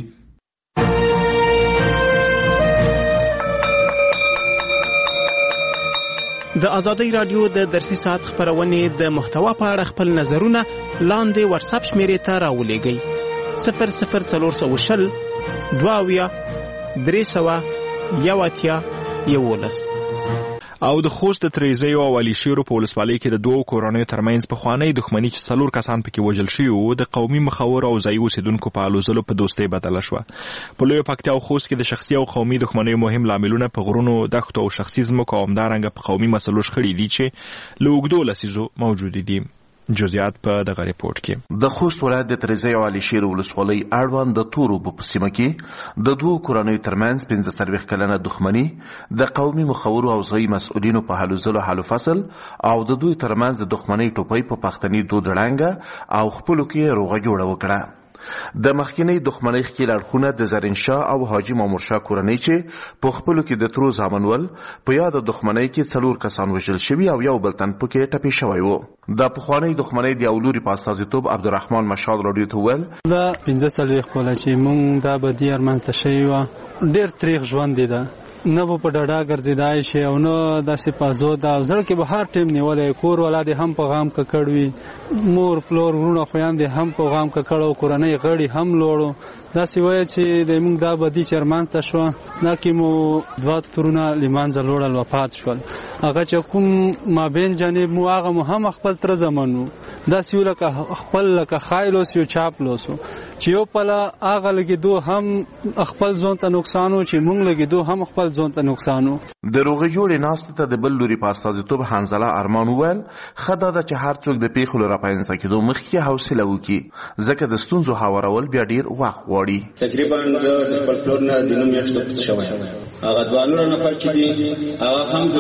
د ازادۍ راډیو د درسي ساعت خپرونې د محتوا په اړه خپل نظرونه لاندې واتساپ شمیرې ته راولېږئ 00420 22 311 او د خوست د تریزیو او علي شیرو په ولسوالۍ کې د دوو کورنیو ترمنځ پخوانۍ دښمني چې 4 کسان پکې وژل شوي وو د قومي مخور او ځایي اوسیدونکو په الوزلو په دوستۍ بدله شوه. په لویه پکتیا او خوست کې د شخصي او قومي دښمنیو مهم لاملونه په غرونو، دښتو او شخصي ځمکو او همدارنګه په قومي مسلو شخړې دي چې له اوږدو لسیزو موجود دي. جزئیات په دغه ریپورت کې. د خوست ولایت د تریزیو او علي شیرو ولسوالۍ اړوند د تورو په سیمه کې د دوو کورنیو ترمنځ 15 کلنه دښمني د قومي مخورو او ځایي مسؤلینو په هلو ځلو حل فصل او د دوی ترمنځ د دښمنۍ ټوپۍ په پښتني دود ړنګه او خپلو کې روغه جوړه وکړه. د مخکینی دښمنۍ ښکېل اړخونه د زرین شاه او حاجي مامور شاه کورنۍ چې په خپلو کې د ترو زامنول په یاده دښمنۍ کې 4 کسان وژل شوي او یو بل تن پکې ټپي شوی وو. د پخوانۍ دښمنۍ د یو لوري په استازیتوب عبدالرحمن مشال راډیو ته وویل دا 15 کاله چې مونږ دا بدي ارمانځته شوي وه، ډېر تریخ ژوند دی. ده نه به په ډډه ګرځېدای شي او نه داسې پازو ده او زړه کې به هر ټیم نیولی، کور والا دې هم په غام ککړ وي، مور پلور وروڼه خویندې هم په غام ککړ او کورنۍ غړي هم لوړو. داسې وایه چې د موږ دا بدي چې ارمانځته شوه، دا کې مو 2 ترونه له منځه لوړل وفات شول. هغه چې کوم مابین جانب مو هغه مو هم خپل تره زمن وو، داسې یو لکه خپل لکه خایل اوس یو چاپلوس وو چې یو پله هغه لګېدو هم خپل ځان ته نقصان و چې موږ لګېدو هم خپل ځان ته نقصان و. د روغې جوړې ناستې ته د بل لوري په استازیتوب حنظله ارمان وویل ښه دا ده چې هر څوک د پیښو له راپینځته کېدو مخکې حوصله وکړي، ځکه د ستونزو هوارول بیا ډېر وخت غواړي. تقریبا د خپل پلور نه د 9 میاشتو پټ شوی، هغه 2 نور نفر چې دي هغه هم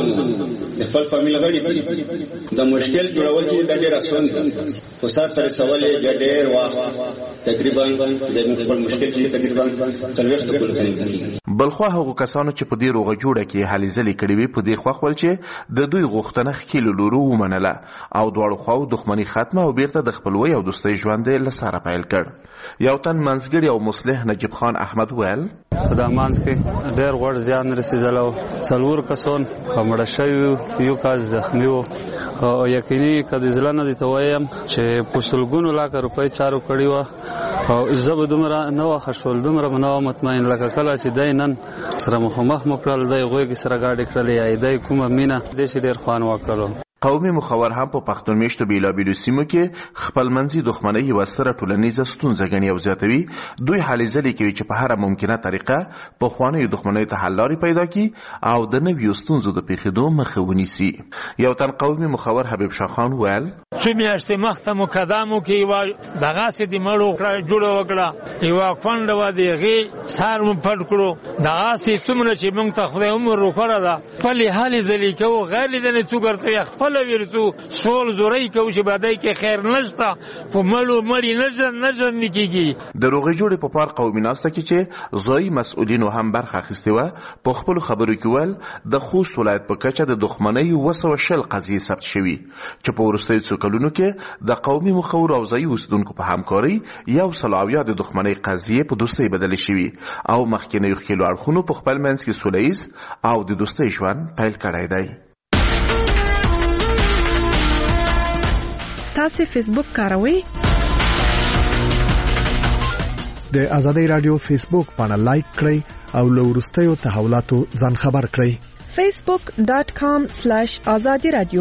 د خپل فامیل غړي دي. د مشکل جوړول چې د ډېر اسان دي، خو سره تر سوال یې ډېر وخت تقریبا د خپل مشکل چې تقریبا 40 کال تنظیم. بلخوا هغو کسانو چې په دې روغه جوړه کې هلې ځلې کړې وي په دې خوښ ول چې د دوی غوښتنه ښکېلو لورو ومنله او دواړو خواو دښمني ختمه او بیرته د خپلوۍ او دوستۍ ژوند یې له سره پیل کړ. یو تن منځګړی او مصلح نجیب خان احمد ویل په دا منځ کې ډېر غوړ زیان رسېدلی و، 4 کسان مړه شوي، یو کس زخمي و. او یقیني که د زړه نه درته وایم چې په سلګونو لاکه روپۍ چارو کړې وه او زه به دومره نه وخه شول، دومره به نه وم مطمئن لکه کله چې دی نن سره مخامخ مو کړل، دی غوږې سره ګاډې کړلې یا دی کومه مینه داسې ډېر خوند وکړلو. قومي مخور هم په پښتون میشتو بیلابیلو سیمو کې خپل منځي دښمنۍ یوه ستره ټولنیزه ستونزه ګڼي او زیاتوي. دوی هلې ځلې کوي چې په هره ممکنه طریقه پخوانیو دښمنیو ته حل لارې پیدا کړي او د نویو ستونزو د پیښېدو مخه ونیسي. یو تن قومي مخور حبیب شاه خان ویل څو میاشتې مخته مقدمو کې یوه دغسې د مړو جوړه وکړه، یوه کونډه وه د هغې سر مو پټ کړو. دغسې څومره چې موږ ته خدای عمر روکړه ده خپلې هلې ځلې کوو، غیر لیدنې څوک ورته وي خپله ورځو سول زورۍ کوو چې بدی کې خیر نشته، په مړو مړي نه ژوندي کېږي. د روغې جوړې په پار قومي ناسته کې چې ځایي مسؤلینو هم برخه اخیستې وه په خپلو خبرو کې ویل د خوست ولایت په کچه د دښمنۍ 220 قضیې ثبت شوي چې په وروستیو څو کلونو کې د قومي مخورو او ځایي اوسېدونکو په همکارۍ 100 د دښمنۍ قضیې په دوستۍ بدلې شوي او مخکینیو ښکېلو اړخونو په خپل منځ کې سوله ییز او د دوستۍ ژوند پیل کړی دی. تاسو فیسبوک کاروئ؟ د آزادۍ رادیو فیسبوک باندې لایک کړئ او له وروستیو تحولاتو ځان خبر کړئ. facebook.com/azadi radio.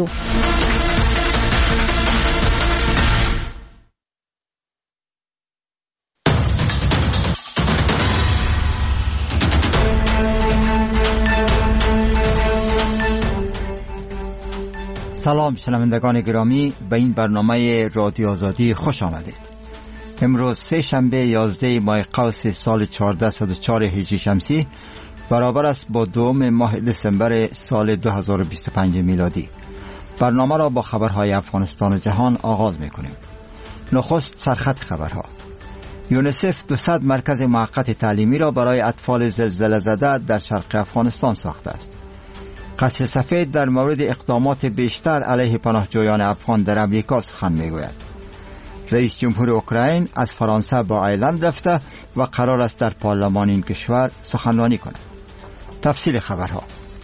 سلام شنوندگان گرامی، به این برنامه رادیو آزادی خوش آمدید. امروز سه شنبه 11 ماه قوس سال 1404 هجری شمسی برابر است با 2 ماه دسامبر سال 2025 میلادی. برنامه را با خبرهای افغانستان و جهان آغاز می‌کنیم. نخست سرخط خبرها. یونیسف 200 مرکز موقت تعلیمی را برای اطفال زلزله زده در شرق افغانستان ساخته است. قصر سفید در مورد اقدامات بیشتر علیه پناهجویان افغان در امریکا سخن میگوید. رئیس جمهور اوکراین از فرانسه با ایرلند رفته و قرار است در پارلمان این کشور سخنرانی کند. تفصیل خبرها.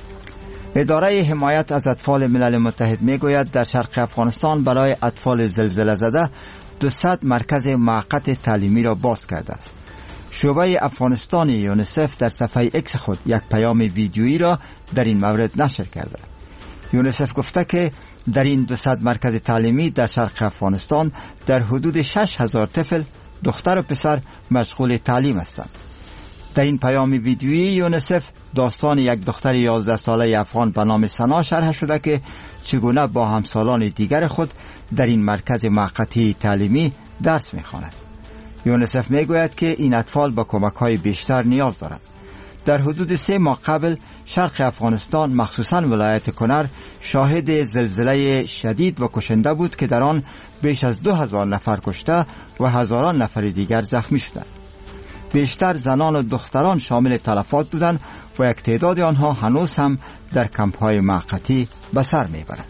اداره حمایت از اطفال ملل متحد میگوید در شرق افغانستان برای اطفال زلزله زده 200 مرکز موقت تعلیمی را باز کرده است. شعبه افغانستان یونیسف در صفحه اکس خود یک پیام ویدیویی را در این مورد نشر کرده. یونیسف گفته که در این 200 مرکز تعلیمی در شرق افغانستان در حدود 6000 طفل دختر و پسر مشغول تعلیم هستند. در این پیام ویدیویی یونیسف داستان یک دختر 11 ساله افغان به نام سنا شرح شده که چگونه با همسالان دیگر خود در این مرکز موقتی تعلیمی درس می‌خواند. یونیسف میگوید که این اطفال با کمک‌های بیشتر نیاز دارند. در حدود 3 ماه قبل شرق افغانستان مخصوصاً ولایت کنر شاهد زلزله شدید و کشنده بود که در آن بیش از 2000 نفر کشته و هزاران نفر دیگر زخمی شدند. بیشتر زنان و دختران شامل تلفات بودند و یک تعداد آنها هنوز هم در کمپ‌های موقتی به سر میبرند.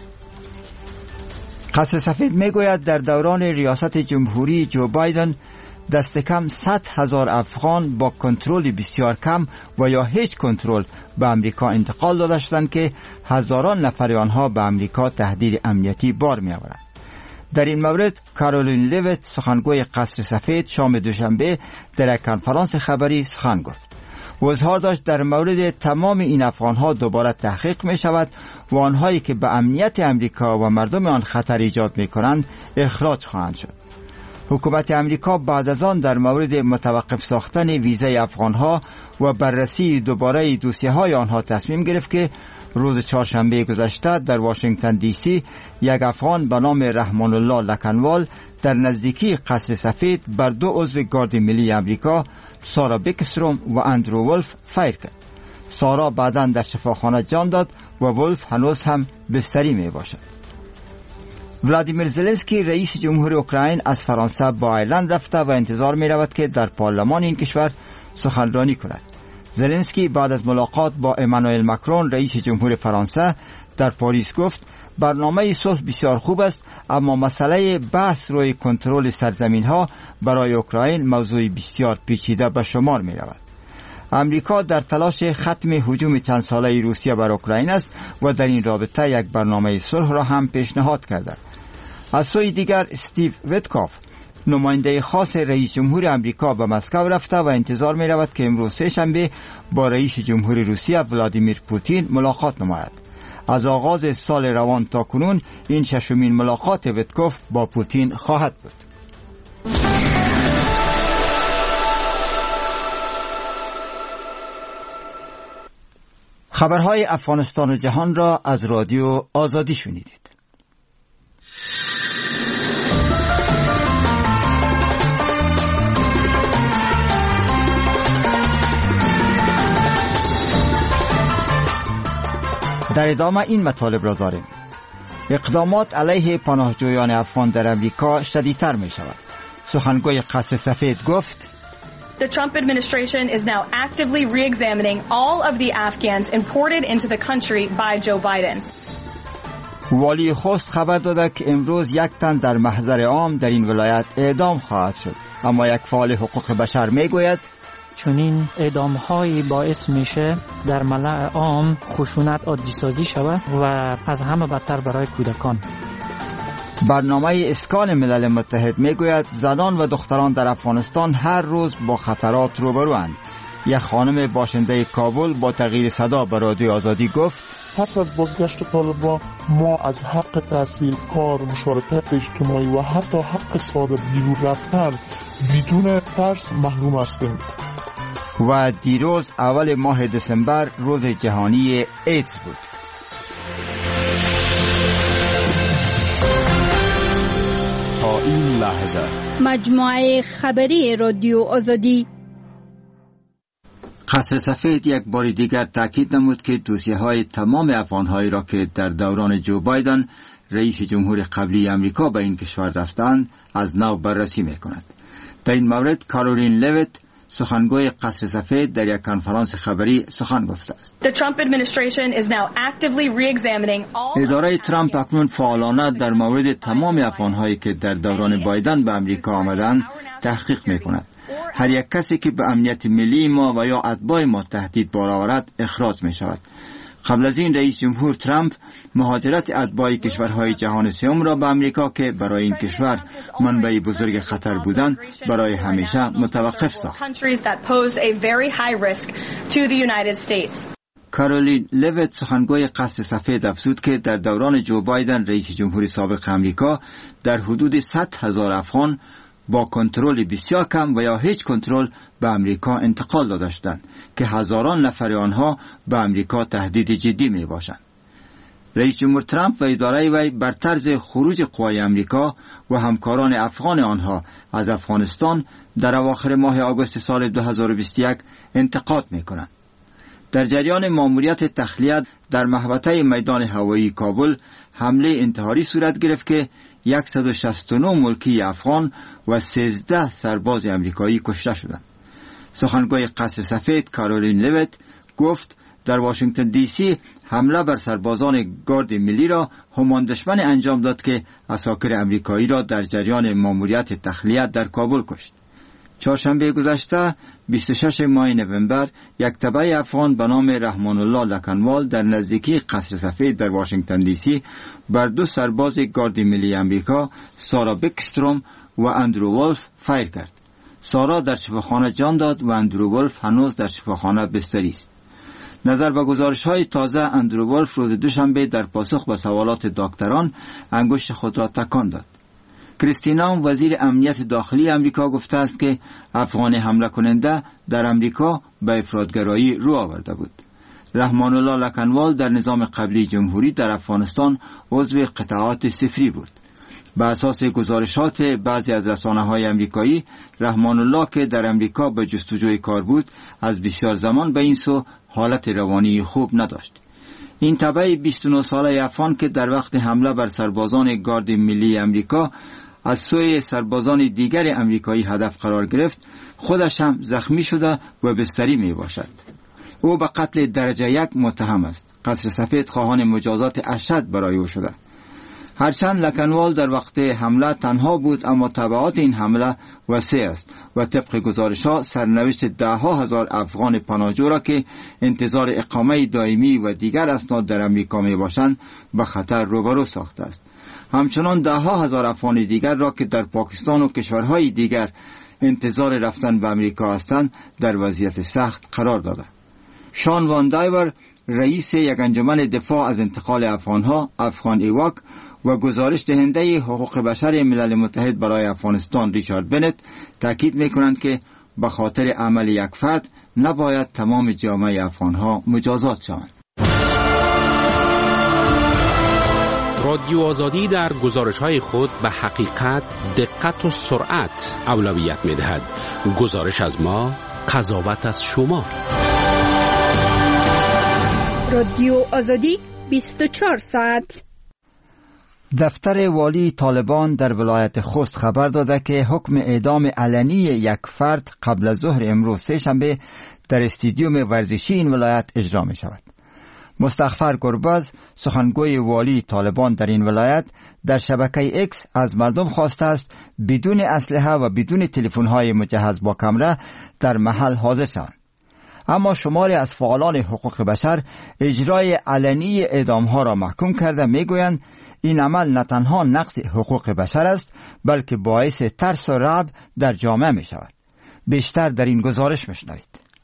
قصر سفید میگوید در دوران ریاست جمهوری جو بایدن دست کم 100,000 افغان با کنترل بسیار کم و یا هیچ کنترل به امریکا انتقال داده شدند که هزاران نفر آنها به امریکا تهدید امنیتی بار می آورند. در این مورد کارولین لیویت سخنگوی قصر سفید شام دوشنبه در یک کنفرانس خبری سخن گفت و اظهار داشت در مورد تمام این افغانها دوباره تحقیق می شود و آنهایی که به امنیت امریکا و مردم آن خطر ایجاد می کنند اخراج خواهند شد. حکومت امریکا بعد از آن در مورد متوقف ساختن ویزای افغانها و بررسی دوباره دوسیه‌های آنها تصمیم گرفت که روز چهارشنبه گذشته در واشنگتن دی سی یک افغان به نام رحمان الله لکنوال در نزدیکی قصر سفید بر 2 عضو گارد ملی امریکا سارا بیکستروم و اندرو ولف فایر کرد. سارا بعداً در شفاخانه جان داد و ولف هنوز هم بستری می باشد. ولادیمیر زلنسکی رئیس جمهور اوکراین از فرانسه با ایرلند رفته و انتظار می رود که در پارلمان این کشور سخنرانی کند. زلنسکی بعد از ملاقات با امانوئل ماکرون رئیس جمهور فرانسه در پاریس گفت برنامه صلح بسیار خوب است، اما مسئله بحث روی کنترل سرزمین ها برای اوکراین موضوع بسیار پیچیده به شمار می رود. امریکا در تلاش ختم هجوم چند ساله روسیه بر اوکراین است و در این رابطه یک برنامه صلح را هم پیشنهاد کرده. از سوی دیگر استیو ویتکاف نماینده خاص رئیس جمهور امریکا به مسکو رفته و انتظار می رود که امروز سه شنبه با رئیس جمهور روسیه ولادیمیر پوتین ملاقات نماید. از آغاز سال روان تا کنون این ششمین ملاقات ویتکوف با پوتین خواهد بود. خبرهای افغانستان و جهان را از رادیو آزادی شنیدید. در ادامه این مطالب را داریم. اقدامات علیه پناهجویان افغان در امریکا شدیدتر می شود. سخنگوی قصر سفید گفت The Trump administration is now actively re-examining all of the Afghans imported into the country by Joe Biden. والی خوست خبر داده که امروز یک تن در محضر عام در این ولایت اعدام خواهد شد، اما یک فعال حقوق بشر می گوید چنین اعدام‌هایی باعث میشه در ملأ عام خشونت عادی سازی شود و از همه بدتر برای کودکان. برنامه اسکان ملل متحد میگوید زنان و دختران در افغانستان هر روز با خطرات روبروند. یک خانم باشنده کابل با تغییر صدا به رادیو آزادی گفت پس از بازگشت طالبان ما از حق تحصیل، کار، مشارکت اجتماعی و حتی حق ساده بیرون رفتن بدون ترس محروم هستیم. و دیروز اول ماه دسامبر روز جهانی ایدز بود. تا این لحظه مجموعه خبری رادیو آزادی. قصر سفید یک بار دیگر تاکید نمود که دوسیه‌های تمام افغان‌هایی را که در دوران جو بایدن رئیس جمهور قبلی امریکا به این کشور رفتند از نو بررسی می‌کند. در این مورد کارولین لویت سخنگوی قصر سفید در یک کنفرانس خبری سخن گفته است. اداره ترامپ اکنون فعالانه در مورد تمام افغان‌هایی که در دوران بایدن به امریکا آمدند تحقیق می‌کند. هر یک کسی که به امنیت ملی ما و یا اتباع ما تهدید برآورد اخراج می‌شود. قبل از این رئیس جمهور ترامپ مهاجرت اتباع کشورهای جهان سوم را به امریکا که برای این کشور منبع بزرگ خطر بودند برای همیشه متوقف ساخت. کارولین لویت سخنگوی قصر سفید افزود که در دوران جو بایدن رئیس جمهور سابق امریکا در حدود 100,000 افغان با کنترل بسیار کم و یا هیچ کنترل به امریکا انتقال داده شدند که هزاران نفر آنها به امریکا تهدید جدی می باشند. رئیس جمهور ترامپ و اداره وی بر طرز خروج قوای امریکا و همکاران افغان آنها از افغانستان در اواخر ماه آگوست سال 2021 انتقاد می کنند. در جریان ماموریت تخلیه در محوطه میدان هوایی کابل حمله انتحاری صورت گرفت که 169 ملکی افغان و 13 سرباز امریکایی کشته شدند. سخنگوی قصر سفید کارولین لویت گفت در واشنگتن دی سی حمله بر سربازان گارد ملی را همان دشمن انجام داد که عساکر امریکایی را در جریان ماموریت تخلیه در کابل کشت. چهارشنبه گذشته 26 ماه نوامبر یک تبع افغان به نام رحمان الله لکنوال در نزدیکی قصر سفید در واشنگتن دی سی بر 2 سرباز گارد ملی امریکا سارا بکستروم و اندرو ولف فایر کرد. سارا در شفاخانه جان داد و اندرو ولف هنوز در شفاخانه بستری است. نظر به گزارش‌های تازه اندرو ولف روز دوشنبه در پاسخ به سوالات دکتران انگشت خود را تکان داد. کریستینا وزیر امنیت داخلی امریکا گفته است که افغان حمله کننده در امریکا به افراطگرایی رو آورده بود. رحمان الله لکنوال در نظام قبلی جمهوری در افغانستان عضو قطاعات صفری بود. به اساس گزارشات بعضی از رسانه‌های امریکایی، رحمان الله که در امریکا به جستجوی کار بود از بسیار زمان به این سو حالت روانی خوب نداشت. این تبع 29 ساله افغان که در وقت حمله بر سربازان گارد ملی امریکا از سوی سربازان دیگر امریکایی هدف قرار گرفت، خودش هم زخمی شده و بستری می باشد. او به قتل درجه 1 متهم است. قصر سفید خواهان مجازات اشد برای او شده. هرچند لکنوال در وقت حمله تنها بود، اما تبعات این حمله وسیع است و طبق گزارش‌ها سرنوشت 10,000 افغان پناهجو را که انتظار اقامه دائمی و دیگر اسناد در امریکا می باشند به خطر روبرو ساخته است. همچنان 10,000 افغان دیگر را که در پاکستان و کشورهای دیگر انتظار رفتن به امریکا هستند در وضعیت سخت قرار داده. شان وان دایور رئیس یک انجمن دفاع از انتقال افغانها افغان ایواک و گزارش دهنده حقوق بشر ملل متحد برای افغانستان ریچارد بنت تاکید می‌کنند که به خاطر عمل یک فرد نباید تمام جامعه افغانها مجازات شوند. رادیو آزادی در گزارش‌های خود به حقیقت، دقت و سرعت اولویت می‌دهد. گزارش از ما، قضاوت از شما. رادیو آزادی 24 ساعت. دفتر والی طالبان در ولایت خوست خبر داده که حکم اعدام علنی یک فرد قبل از ظهر امروز سه‌شنبه در استادیوم ورزشی این ولایت اجرا می شود. مستغفر گربز، سخنگوی والی طالبان در این ولایت، در شبکه اکس از مردم خواسته است بدون اسلحه و بدون تلفن‌های مجهز با کامرا در محل حاضر شوند. اما شماری از فعالان حقوق بشر اجرای علنی اعدام‌ها را محکوم کرده می‌گویند این عمل نه تنها نقض حقوق بشر است بلکه باعث ترس و رعب در جامعه می‌شود. بیشتر در این گزارش می‌شنوید.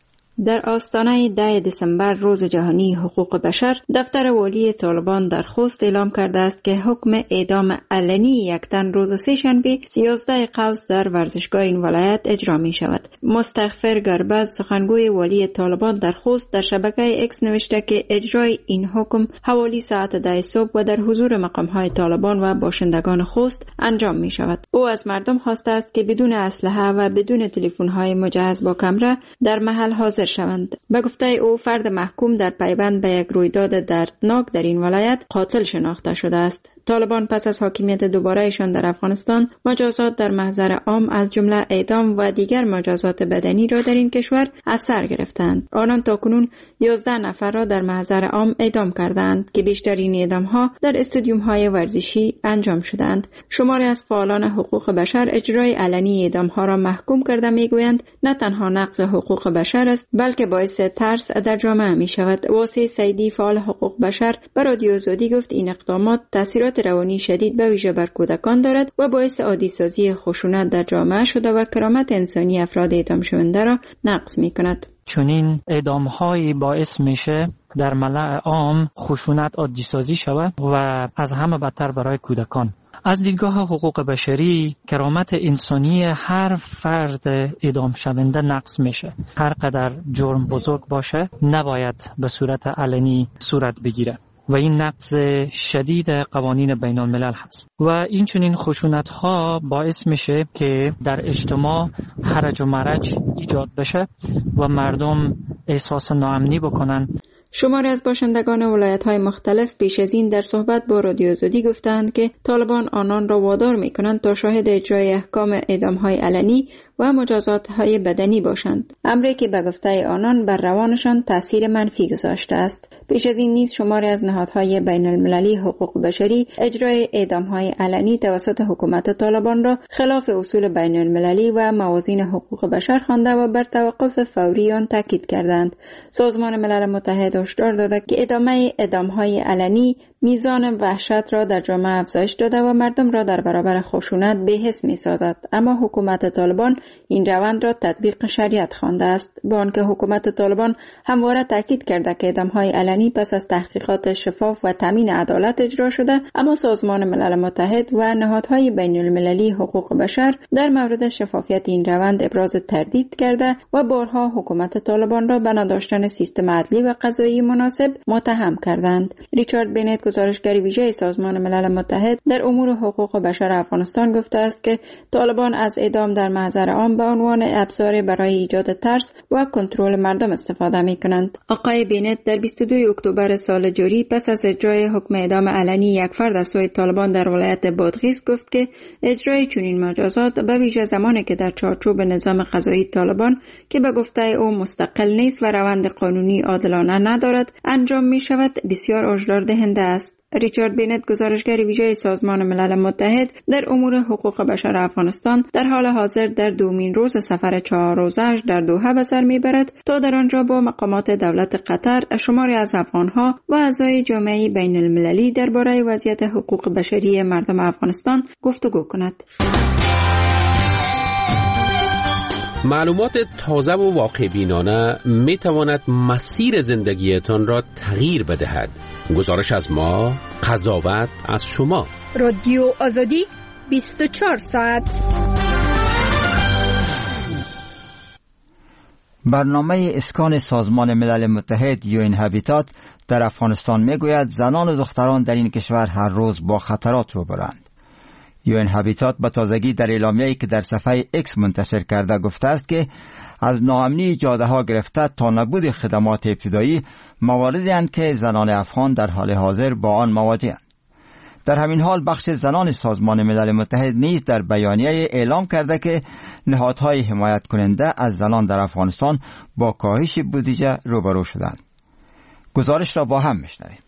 در آستانه 10 دسامبر روز جهانی حقوق بشر، دفتر والی طالبان در خوست اعلام کرده است که حکم اعدام علنی یک تن روز سه‌شنبه 13 قوس در ورزشگاه این ولایت اجرا می شود. مستغفر گربز، سخنگوی والی طالبان در خوست، در شبکه اکس نوشته که اجرای این حکم حوالی ساعت 10 صبح و در حضور مقام‌های طالبان و باشندگان خوست انجام می شود. او از مردم خواسته است که بدون اسلحه و بدون تلفن‌های مجهز با کامرا در محل حاضر شوند. به گفته او فرد محکوم در پیوند به یک رویداد دردناک در این ولایت قاتل شناخته شده است. طالبان پس از حاکمیت دوباره‌شان در افغانستان مجازات در محضر عام از جمله اعدام و دیگر مجازات بدنی را در این کشور از سر گرفتند. آنان تاکنون 11 نفر را در محضر عام اعدام کردند که بیشترین اعدام‌ها در استادیوم‌های ورزشی انجام شدند. شماری از فعالان حقوق بشر اجرای علنی اعدام‌ها را محکوم کرده می‌گویند نه تنها نقض حقوق بشر است بلکه باعث ترس در جامعه می‌شود. واسع سیدی، فعال حقوق بشر، به رادیو آزادی گفت این اقدامات تاثیرات روانی شدید به ویژه بر کودکان دارد و باعث عادی سازی خشونت در جامعه شده و کرامت انسانی افراد اعدام شونده را نقض می‌کند. چنین اعدام‌هایی باعث میشه در ملأ عام خشونت عادی سازی شود و از همه بدتر برای کودکان. از دیدگاه حقوق بشری کرامت انسانی هر فرد اعدام شونده نقض میشه. هر قدر جرم بزرگ باشه نباید به صورت علنی صورت بگیره و این نقض شدید قوانین بین الملل هست و این چنین خشونت ها باعث میشه که در اجتماع هرج و مرج ایجاد بشه و مردم احساس ناامنی بکنن. شماری از باشندگان ولایت‌های مختلف پیش از این در صحبت با رادیو آزادی گفتند که طالبان آنان را وادار می‌کنند تا شاهد اجرای احکام اعدام‌های علنی و مجازات‌های بدنی باشند، امری که به گفته آنان بر روانشان تأثیر منفی گذاشته است. پیش از این نیز شماری از نهادهای بین المللی حقوق بشری اجرای اعدام‌های علنی توسط حکومت طالبان را خلاف اصول بین المللی و موازین حقوق بشر خوانده و بر توقف فوری آن تاکید کردند. سازمان ملل متحد هشدار داده که ادامه اعدام‌های علنی میزان وحشت را در جامعه افزایش داده و مردم را در برابر خشونت بی‌حس می‌سازد، اما حکومت طالبان این روند را تطبیق شریعت خوانده است. با آنکه حکومت طالبان همواره تاکید کرده که اعدام‌های علنی پس از تحقیقات شفاف و تامین عدالت اجرا شده، اما سازمان ملل متحد و نهادهای بین المللی حقوق بشر در مورد شفافیت این روند ابراز تردید کرده و بارها حکومت طالبان را به نداشتن سیستم عدلی و قضایی مناسب متهم کردند. ریچارد بنت، گزارشگر ویژه سازمان ملل متحد در امور حقوق بشر افغانستان، گفته است که طالبان از اعدام در محضر عام به عنوان ابزار برای ایجاد ترس و کنترل مردم استفاده می‌کنند. آقای بنت در 22 اکتبر سال جاری پس از اجرای حکم اعدام علنی یک فرد از سوی طالبان در ولایت بادغیس گفت که اجرای چنین مجازات به ویژه زمانی که در چارچوب نظام قضایی طالبان که به گفته او مستقل نیست و روند قانونی عادلانه ندارد انجام می‌شود بسیار هشدار دهنده است. ریچارد بنت، گزارشگر ویژه سازمان ملل متحد در امور حقوق بشر افغانستان، در حال حاضر در دومین روز سفر 4 روزه‌اش در دوحه به سر میبرد تا در آنجا با مقامات دولت قطر، شماری از افغانها و اعضای جامعه بین المللی درباره وضعیت حقوق بشری مردم افغانستان گفتگو کند. معلومات تازه و واقع بینانه می تواند مسیر زندگیتان را تغییر بدهد. گزارش از ما، قضاوت از شما. رادیو آزادی 24 ساعت. برنامه اسکان سازمان ملل متحد یوئن هابیتات در افغانستان میگوید زنان و دختران در این کشور هر روز با خطرات روبروند. یوئن هابیتات به تازگی در اعلامیه‌ای که در صفحه اکس منتشر کرده گفته است که از ناامنی جاده‌ها گرفته تا نبود خدمات ابتدایی مواردی اند که زنان افغان در حال حاضر با آن مواجه‌اند. در همین حال بخش زنان سازمان ملل متحد نیز در بیانیه اعلام کرده که نهادهای حمایت کننده از زنان در افغانستان با کاهش بودجه روبرو شدند. گزارش را با هم میشنویم.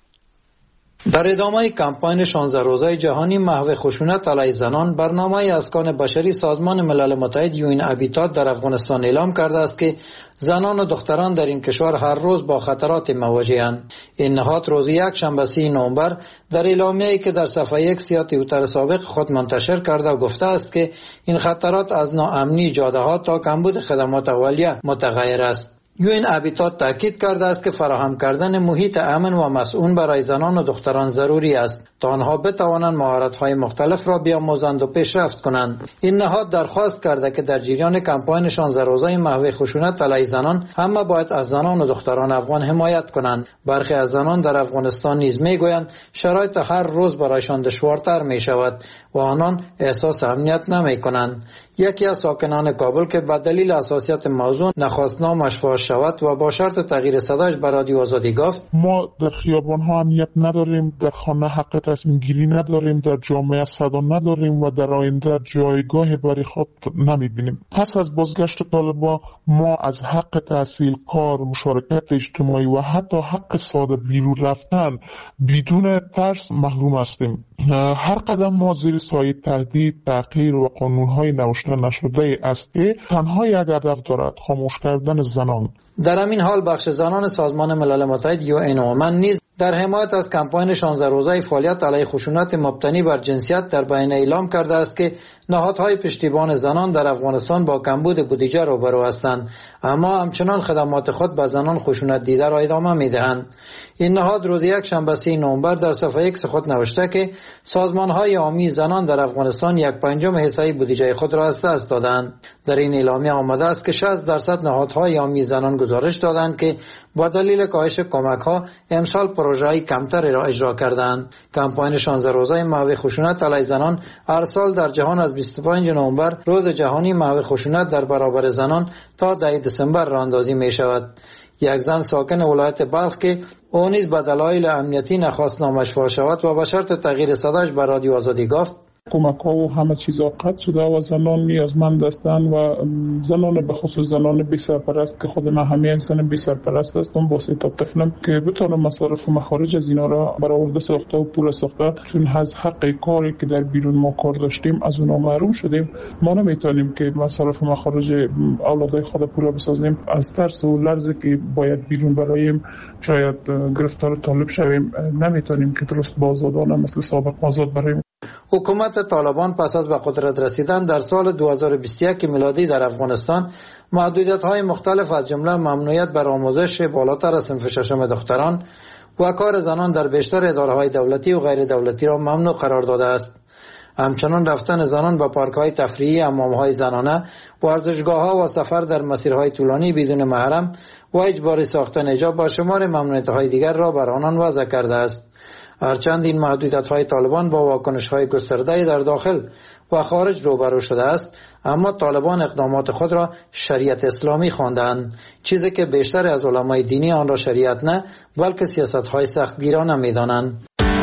در ادامه کمپاین 16 روزه جهانی محو خشونت علیه زنان، برنامه اسکان بشری سازمان ملل متحد یوئن هابیتات در افغانستان اعلام کرده است که زنان و دختران در این کشور هر روز با خطرات مواجه‌اند. این نهاد روز یکشنبه 30 نوامبر در اعلامیه‌ای که در صفحه اکس یا توییتر سابق خود منتشر کرده گفته است که این خطرات از ناامنی جاده‌ها تا کمبود خدمات اولیه متغیر است. یوئن هابیتات تاکید کرده است که فراهم کردن محیط امن و مسئول برای زنان و دختران ضروری است تا آنها بتوانند مهارت‌های مختلف را بیاموزند و پیشرفت کنند. این نهاد درخواست کرده که در جریان کمپاین 16 روزه محو خشونت علیه زنان همه باید از زنان و دختران افغان حمایت کنند. برخی از زنان در افغانستان نیز میگویند شرایط هر روز برایشان دشوارتر می شود و آنان احساس امنیت نمی کنند. یکی از ساکنان کابل که به دلیل حساسیت موضوع نخواست نامش فاش شود و با شرط تغییر صداش به رادیو آزادی گفت: ما در خیابان ها امنیت نداریم، در خانه حق تصمیم گیری نداریم، در جامعه صدا نداریم و در آینده جایگاه برای خود نمیبینیم. پس از بازگشت طالبان ما از حق تحصیل، کار، مشارکت اجتماعی و حتی حق ساده بیرون رفتن بدون ترس محروم هستیم. هر قدم ما زیر سایه تهدید، تحقیر و قانون‌های نوشته نشده است که تنها یک هدف دارد: خاموش کردن زنان. در همین حال بخش زنان سازمان ملل متحد یوئن اومن نیز در حمایت از کمپاین 16 روزه فعالیت علیه خشونت مبتنی بر جنسیت در بیانیه اعلام کرده است که نهادهای پشتیبان زنان در افغانستان با کمبود بودجه روبرو هستند، اما همچنان خدمات خود به زنان خشونت دیده را ادامه میدهند. این نهاد روز یکشنبه 30 نوامبر در صفحه اکس خود نوشته که سازمان‌های عامی زنان در افغانستان 1/5 حصه بودجه خود را از دست دادند. در این اعلامیه آمده است که 60% نهادهای عامی زنان گزارش دادند که با دلیل کاهش کمک‌ها امسال پروژه‌های کمتری را اجرا کردند. کمپاین 16 روزه محو خشونت علیه زنان هر سال در جهان از 25 نوامبر روز جهانی محو خشونت در برابر زنان تا 10 دسامبر راه اندازی می شود. یک زن ساکن ولایت بلخ که او نیز به دلایل امنیتی نخواست نامش فاش شود و به شرط تغییر صداش به رادیو آزادی گفت: کمک ها و همه چیزا قطع شده و زنان نیازمند هستند و زنان به خصوص زنان بی سرپرست که خود من همه انسان بی سرپرست هستم با 3 تا طفلم که بتونم مصارف و مخارج از اینا را برآورده ساخته و پول ساخته، چون از حق کاری که در بیرون ما کار داشتیم از اونها محروم شدیم. ما نمیتونیم که مصارف و مخارج اولادای خود پول بسازیم. از ترس و لرزی که باید بیرون برایم شاید گرفتار طالب شویم نمیتونیم که درست آزادانه مثل سابق آزاد برایم. حکومت طالبان پس از به قدرت رسیدن در سال 2021 میلادی در افغانستان محدودیت‌های مختلف از جمله ممنوعیت بر آموزش بالاتر از صنف ششم دختران و کار زنان در بیشتر اداره‌های دولتی و غیر دولتی را ممنوع قرار داده است. همچنان رفتن زنان به پارک‌های تفریحی، حمام‌های زنانه، ورزشگاه‌ها و سفر در مسیرهای طولانی بدون محرم و اجباری ساختن حجاب با شمار ممنوعیت‌های دیگر را بر آنان وضع کرده است. هرچند این محدودیت‌های طالبان با واکنش‌های گسترده در داخل و خارج روبرو شده است، اما طالبان اقدامات خود را شریعت اسلامی خواندند، چیزی که بیشتر از علمای دینی آن را شریعت نه بلکه سیاست‌های سختگیرانه می‌دانند.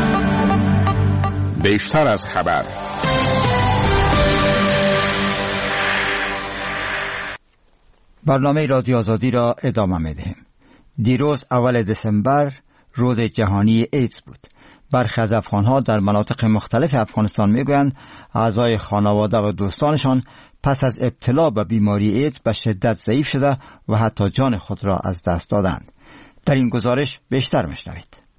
بیشتر از خبر. برنامه رادیو آزادی را ادامه می‌دهیم. دیروز اول دسامبر روز جهانی ایدز بود. برخی از افغان‌ها در مناطق مختلف افغانستان میگویند اعضای خانواده و دوستانشان پس از ابتلا به بیماری ایدز به شدت ضعیف شده و حتی جان خود را از دست دادند. در این گزارش بیشتر میشنوید.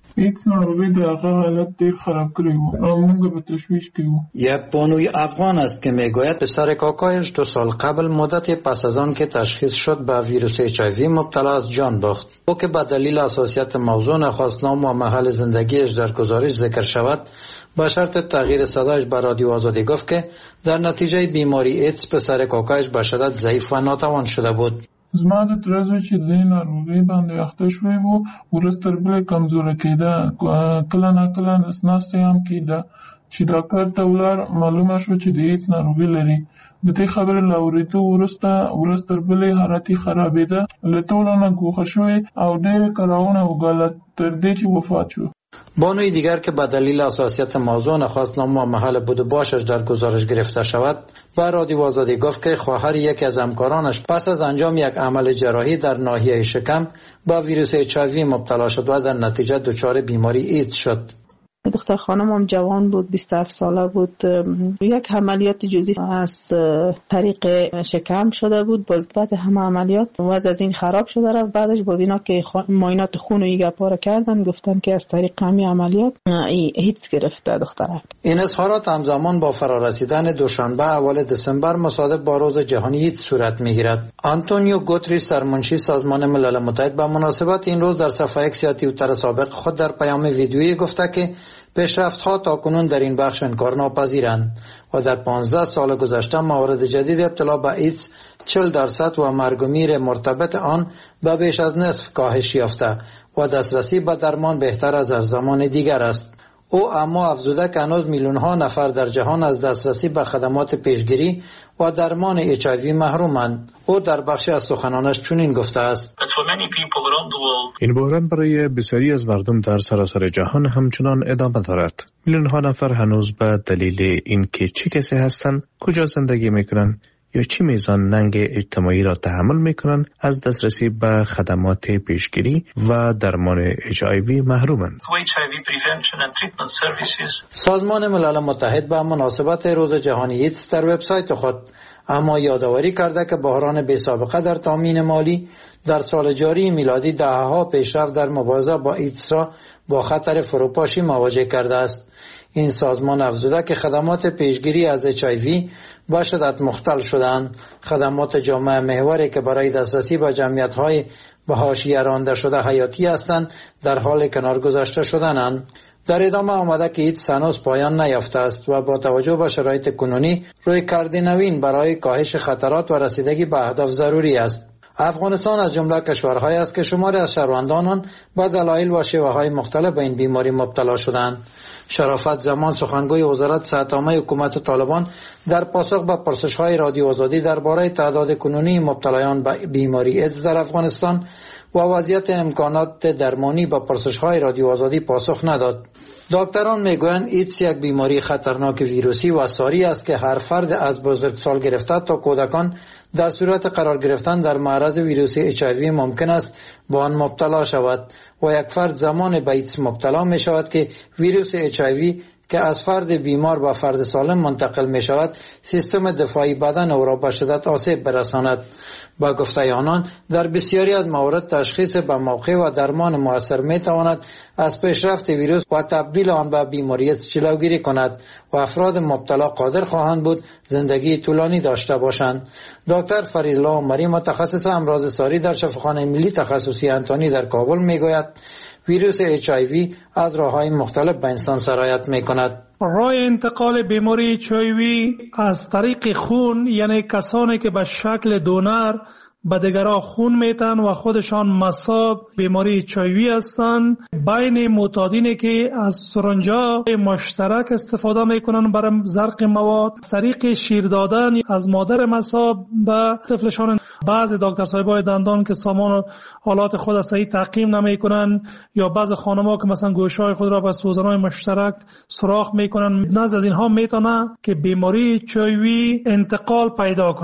هیڅ ناروغي د هغه حالت ډیر خراب کړی و او موږ به تشویش کې وو. یک بانوی افغان است که میگوید پسر کاکایش 2 سال قبل مدت پس از آن که تشخیص شد به ویروس HIV مبتلا از جان باخت. او که به دلیل حساسیت موضوع نخواست نام و محل زندگیش در گزارش ذکر شود، با شرط تغییر صدایش به رادیو آزادی گفت که در نتیجه بیماری ایدز پسر کاکایش به شدت ضعیف و ناتوان شده بود. زما د ترزو چې د ناروغۍ باندې اخته شوی وو، ورځ تر بلې کمزوره کېده، کله ناکله نسناستې هم کېده. چې ډاکټر ته ولاړ، معلومه شو چې د ایدز ناروغي لري. د دې خبرې له اورېدو وروسته ورځ تر بلې حالت یې خرابېده، له ټولو نه ګوښه شوی او ډېرې کړاوونه وګالل تر دې چې وفات شو. بانوی دیگر که به دلیل حساسیت موضوع نخواست نام و محل بود و باشش در گزارش گرفته شود، به رادیو آزادی گفت که خواهر یکی از همکارانش پس از انجام یک عمل جراحی در ناحیه شکم با ویروس HIV مبتلا شد و در نتیجه دچار بیماری ایدز شد. دختر خانم هم جوان بود، 27 ساله بود. یک عملیات جزئی از طریق شکم شده بود. باز بعد همه عملیات وضع از این خراب شده رفت. بعدش باز اینا که معاینات خون و ایگا پاره کردن، گفتن که از طریق همین عملیات هیچ گرفته دختره. این اظهارات همزمان با فرارسیدن دوشنبه اول دسامبر مصادف با روز جهانی ایدز صورت میگیرد. آنتونیو گوتریش سرمنشی سازمان ملل متحد به مناسبت این روز در صفحه اکس یا توییتر سابق خود در پیام ویدیویی گفته که پیشرفت‌ها تاکنون در این بخش انکارناپذیرند و در 15 سال گذشته موارد جدید ابتلا به ایدز 40% و مرگ و میر مرتبط آن به بیش از نصف کاهش یافته و دسترسی به درمان بهتر از هر زمان دیگر است. او اما افزوده که هنوز میلیون‌ها نفر در جهان از دسترسی به خدمات پیشگیری و درمان HIV محرومند. او در بخشی از سخنانش چنین گفته است: این بحران برای بسیاری از مردم در سراسر جهان همچنان ادامه دارد. میلیون‌ها نفر هنوز به دلیل اینکه چه کسی هستند، کجا زندگی میکنند یا چه میزان ننگ اجتماعی را تحمل میکنند از دسترسی به خدمات پیشگیری و درمان HIV محرومند. سازمان ملل متحد به مناسبت روز جهانی ایدز در وبسایت خود اما یادآوری کرده که بحران بی‌سابقه در تامین مالی در سال جاری میلادی دهه‌ها پیشرفت در مبارزه با ایدز را با خطر فروپاشی مواجه کرده است. این سازمان افزوده که خدمات پیشگیری از HIV به شدت مختل شدند. خدمات جامعه محوری که برای دسترسی به جمعیت‌های به حاشیه رانده شده حیاتی هستند در حال کنار گذاشته شدنند. در ادامه آمده که ایدز هنوز پایان نیافته است و با توجه به شرایط کنونی رویکرد نوین برای کاهش خطرات و رسیدگی به اهداف ضروری است. افغانستان از جمله کشورهایی است که شماری از شهروندان آن با دلایل و شیوه‌های مختلف به این بیماری مبتلا شدند. شرافت زمان سخنگوی وزارت صحت عامه حکومت طالبان در پاسخ به پرسش‌های رادیو آزادی درباره تعداد کنونی مبتلایان به بیماری ایدز در افغانستان و وضعیت امکانات درمانی به پرسش‌های رادیو آزادی پاسخ نداد. دکتران میگویند ایدز یک بیماری خطرناک ویروسی و ساری است که هر فرد از بزرگسال گرفته تا کودکان در صورت قرار گرفتن در معرض ویروس HIV ممکن است با آن مبتلا شود و یک فرد زمان به ایدز مبتلا می شود که ویروس HIV که از فرد بیمار به فرد سالم منتقل می شود سیستم دفاعی بدن او را به شدت آسیب برساند. با گفته آنان در بسیاری از موارد تشخیص به موقع و درمان مؤثر می تواند از پیشرفت ویروس و تبدیل آن به بیماری جلوگیری کند و افراد مبتلا قادر خواهند بود زندگی طولانی داشته باشند. دکتر فریدالله عمری متخصص امراض ساری در شفاخانه ملی تخصصی انتونی در کابل می گوید ویروس HIV از راه‌های مختلف به انسان سرایت می‌کند. راه انتقال بیماری HIV از طریق خون، یعنی کسانی که به شکل دونر به دیگران خون میتن و خودشان مصاب بیماری HIV هستند، بین معتادینی که از سرنجا مشترک استفاده میکنن برای زرق مواد، طریق شیر دادن از مادر مصاب به طفلشان. بعضی دکتر صاحبای دندان که سامان آلات خود صحیح تعقیم نمیکنن یا بعضی خانم‌ها که مثلا گوشهای خود را با سوزن‌های مشترک سوراخ میکنن، نزد از اینها میتونه که بیماری HIV انتقال پیدا کنه.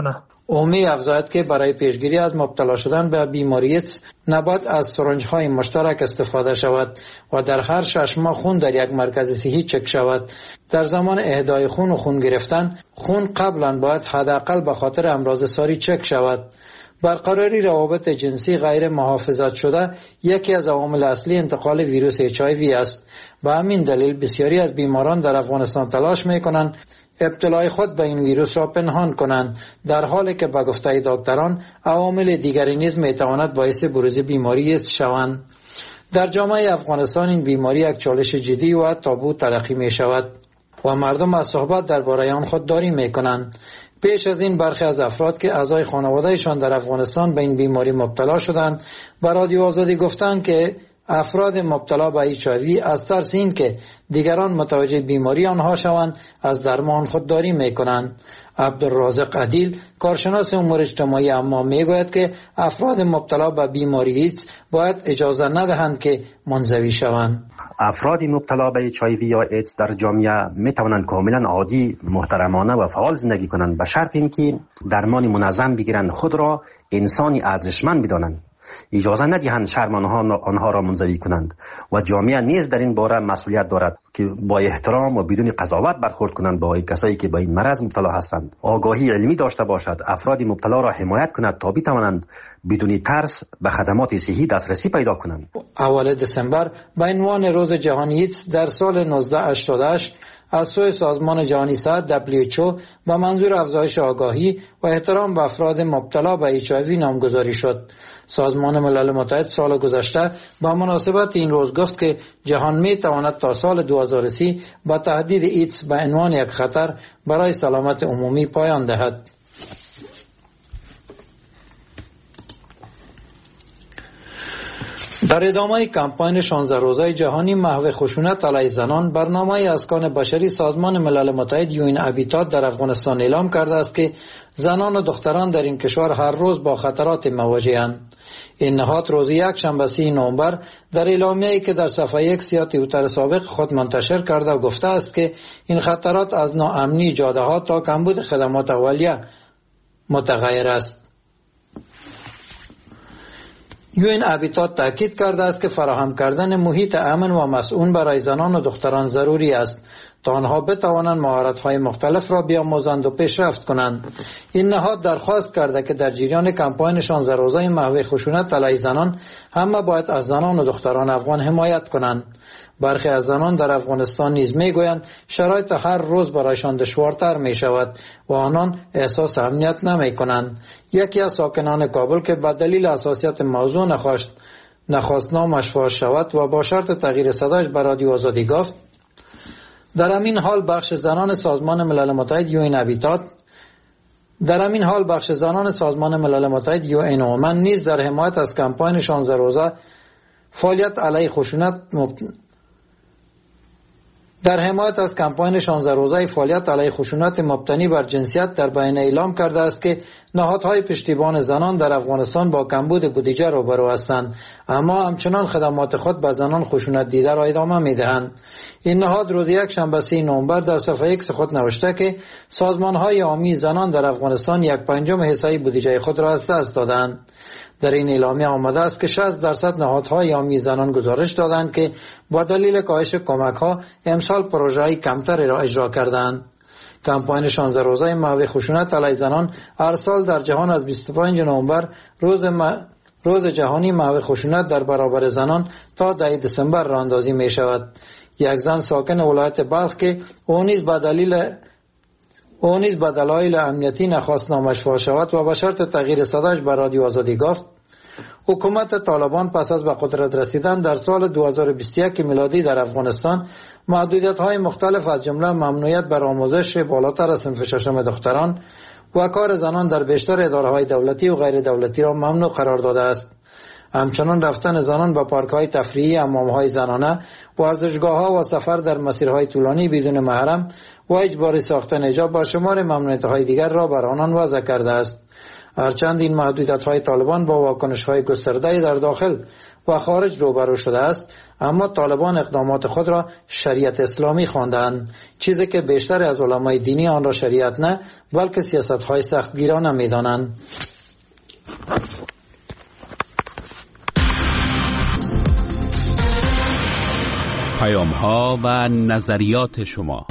اومی افزاید که برای پیشگیری از مبتلا شدن به بیماری ایدز نباید از سرنج‌های مشترک استفاده شود و در هر 6 ماه خون در یک مرکز صحی چک شود. در زمان اهدای خون و خون گرفتن، خون قبلا باید حداقل به خاطر امراض ساری چک شود. برقراری روابط جنسی غیر محافظت شده یکی از عوامل اصلی انتقال ویروس HIV است. به همین دلیل بسیاری از بیماران در افغانستان تلاش می‌کنند ابتلای خود به این ویروس را پنهان کنند، در حالی که به گفته دکتران عوامل دیگری نیز میتواند باعث بروز بیماری ایدز شوند. در جامعه افغانستان این بیماری یک چالش جدی و تابو تلقی می شود و مردم از صحبت درباره آن خودداری می کنند. پیش از این برخی از افراد که اعضای خانوادهشان در افغانستان به این بیماری مبتلا شدند به رادیو آزادی گفتند که افراد مبتلا به HIV از ترس این که دیگران متوجه بیماری آنها شوند از درمان خودداری میکنند. عبدالرازق عدیل کارشناس امور اجتماعی اما میگوید که افراد مبتلا به بیماری ایدز باید اجازه ندهند که منزوی شوند. افراد مبتلا به HIV یا ایدز در جامعه می توانند کاملا عادی، محترمانه و فعال زندگی کنند به شرط اینکه درمان منظم بگیرند، خود را انسانی ارزشمند بدانند، اجازه ندهند شرم آنها را منزوی کنند و جامعه نیز در این باره مسئولیت دارد که با احترام و بدون قضاوت برخورد کنند با کسایی که با این مرض مبتلا هستند. آگاهی علمی داشته باشد، افراد مبتلا را حمایت کند تا بتوانند بدون ترس به خدمات صحی دسترسی پیدا کنند. اول دسامبر به عنوان روز جهانی ایدز در سال 1988 از سوی سازمان جهانی صحت WHO به منظور افزایش آگاهی و احترام به افراد مبتلا به HIV نامگذاری شد. سازمان ملل متحد سال گذشته به مناسبت این روز گفت که جهان می تواند تا سال 2030 با تهدید ایدز به عنوان یک خطر برای سلامت عمومی پایان دهد. در ادامه کمپاین 16 روزه جهانی محو خشونت علیه زنان، برنامه اسکان بشری سازمان ملل متحد یوین ابیتات در افغانستان اعلام کرده است که زنان و دختران در این کشور هر روز با خطرات مواجه‌اند. این نهاد روز یکشنبه 30 نوامبر در اعلامیه‌ای که در صفحه یک یا توییتر سابق خود منتشر کرده و گفته است که این خطرات از ناامنی جاده‌ها تا کمبود خدمات اولیه متغیر است. یوین ابیتات تاکید کرده است که فراهم کردن محیط امن و مسئول برای زنان و دختران ضروری است تا آنها بتوانند مهارت‌های مختلف را بیاموزند و پیشرفت کنند. این نهاد درخواست کرده که در جریان کمپاین 16 روزه محو خشونت علیه زنان همه باید از زنان و دختران افغان حمایت کنند. برخی از زنان در افغانستان نیز میگویند شرایط هر روز برایشان دشوارتر می شود و آنان احساس امنیت نمی کنند. یکی از ساکنان کابل که به دلیل حساسیت موضوع نخواست نامش فاش شود و با شرط تغییر صداش به رادیو آزادی گفت در همین حال بخش زنان سازمان ملل متحد یوین ابیتات یوین اومن نیز در حمایت از کمپاین 16 روزه فعالیت علیه خشونت مبتنی بر جنسیت در بیان اعلام کرده است که نهادهای پشتیبان زنان در افغانستان با کمبود بودجه روبرو هستند، اما همچنان خدمات خود به زنان خشونت دیده را ادامه می‌دهند. این نهاد روز یکشنبه 30 نوامبر در صفحه X خود نوشته که سازمان‌های عامی زنان در افغانستان 1/5 حصه بودجه خود را از دست دادند. در این اعلامیه آمده است که 60% نهادهای عامی زنان گزارش دادند که با دلیل کاهش کمک‌ها امسال پروژه‌های کمتری را اجرا کردند. کمپاین 16 روزه محو خشونت علیه زنان هر سال در جهان از 25 نوامبر روز جهانی محو خشونت در برابر زنان تا 10 دسامبر راه اندازی می شود. یک زن ساکن ولایت بلخ که او نیز به دلایل امنیتی نخواست نامش فاش شود و به شرط تغییر صداش به رادیو آزادی گفت حکومت طالبان پس از به قدرت رسیدن در سال 2021 میلادی در افغانستان محدودیت‌های مختلف از جمله ممنوعیت بر آموزش بالاتر از صنف ششم دختران و کار زنان در بیشتر اداره‌های دولتی و غیر دولتی را ممنوع قرار داده است. همچنان رفتن زنان به پارک‌های تفریحی، حمام‌های زنانه، ورزشگاه‌ها و سفر در مسیرهای طولانی بدون محرم و اجباری ساختن حجاب با شمار ممنوعیت‌های دیگر را بر آنان وضع کرده است. هرچند این محدودیت‌های طالبان با واکنش‌های گسترده در داخل و خارج روبرو شده است، اما طالبان اقدامات خود را شریعت اسلامی خواندند، چیزی که بیشتر از علمای دینی آن را شریعت نه بلکه سیاست‌های سختگیرانه می‌دانند. پیام‌ها و نظریات شما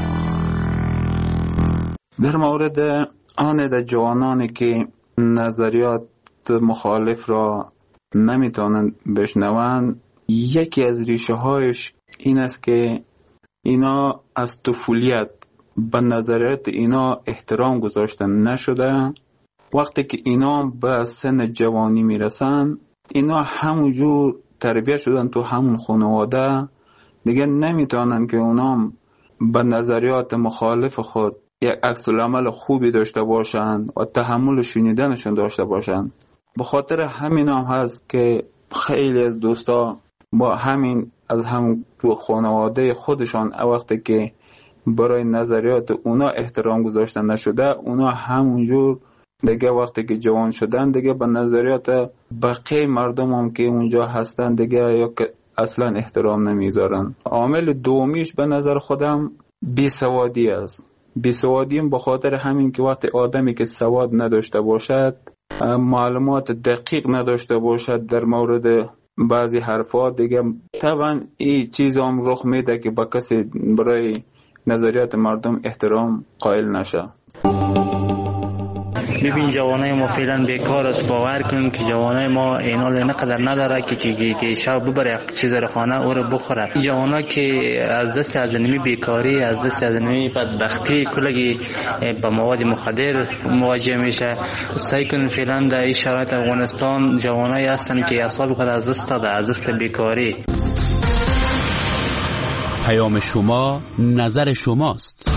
در مورد آن جوانانی که نظریات مخالف را نمیتونن بشنوند، یکی از ریشه هایش این است که اینا از طفولیت به نظریات اینا احترام گذاشتن نشده. وقتی که اینا به سن جوانی میرسن، اینا همونجور تربیت شدن تو همون خانواده، دیگه نمیتونن که اونا به نظریات مخالف خود یک عکس العمل خوبی داشته باشند و تحمل شنیدنشون داشته باشند. به خاطر همین هم هست که خیلی از دوستا با همین از هم تو خانواده خودشان وقتی که برای نظریات اونا احترام گذاشتن نشده، اونا همونجور دیگه وقتی که جوان شدن دیگه به نظریات بقیه مردم هم که اونجا هستن دیگه یا که اصلا احترام نمیذارن. عامل دومیش به نظر خودم بیسوادی است. بیسوادی به خاطر همین که وقتی آدمی که سواد نداشته باشد، معلومات دقیق نداشته باشد در مورد بعضی حرفات، دیگه طبعا این چیز هم رخ میده که با کسی برای نظریات مردم احترام قائل نشه. ببین جوانای ما فعلا بیکار است. باور کن که جوانای ما اینا اینقدر نداره که شب ببره چیز رو خانه او رو بخوره. جوانا که از دست از نمی بیکاری، از دست از نمی بدبختی کلگی با مواد مخدر مواجه میشه. سعی کن فعلا در این شرایط افغانستان جوانای هستن که اعصاب خود از دست داده، از دست بیکاری. پیام شما نظر شماست.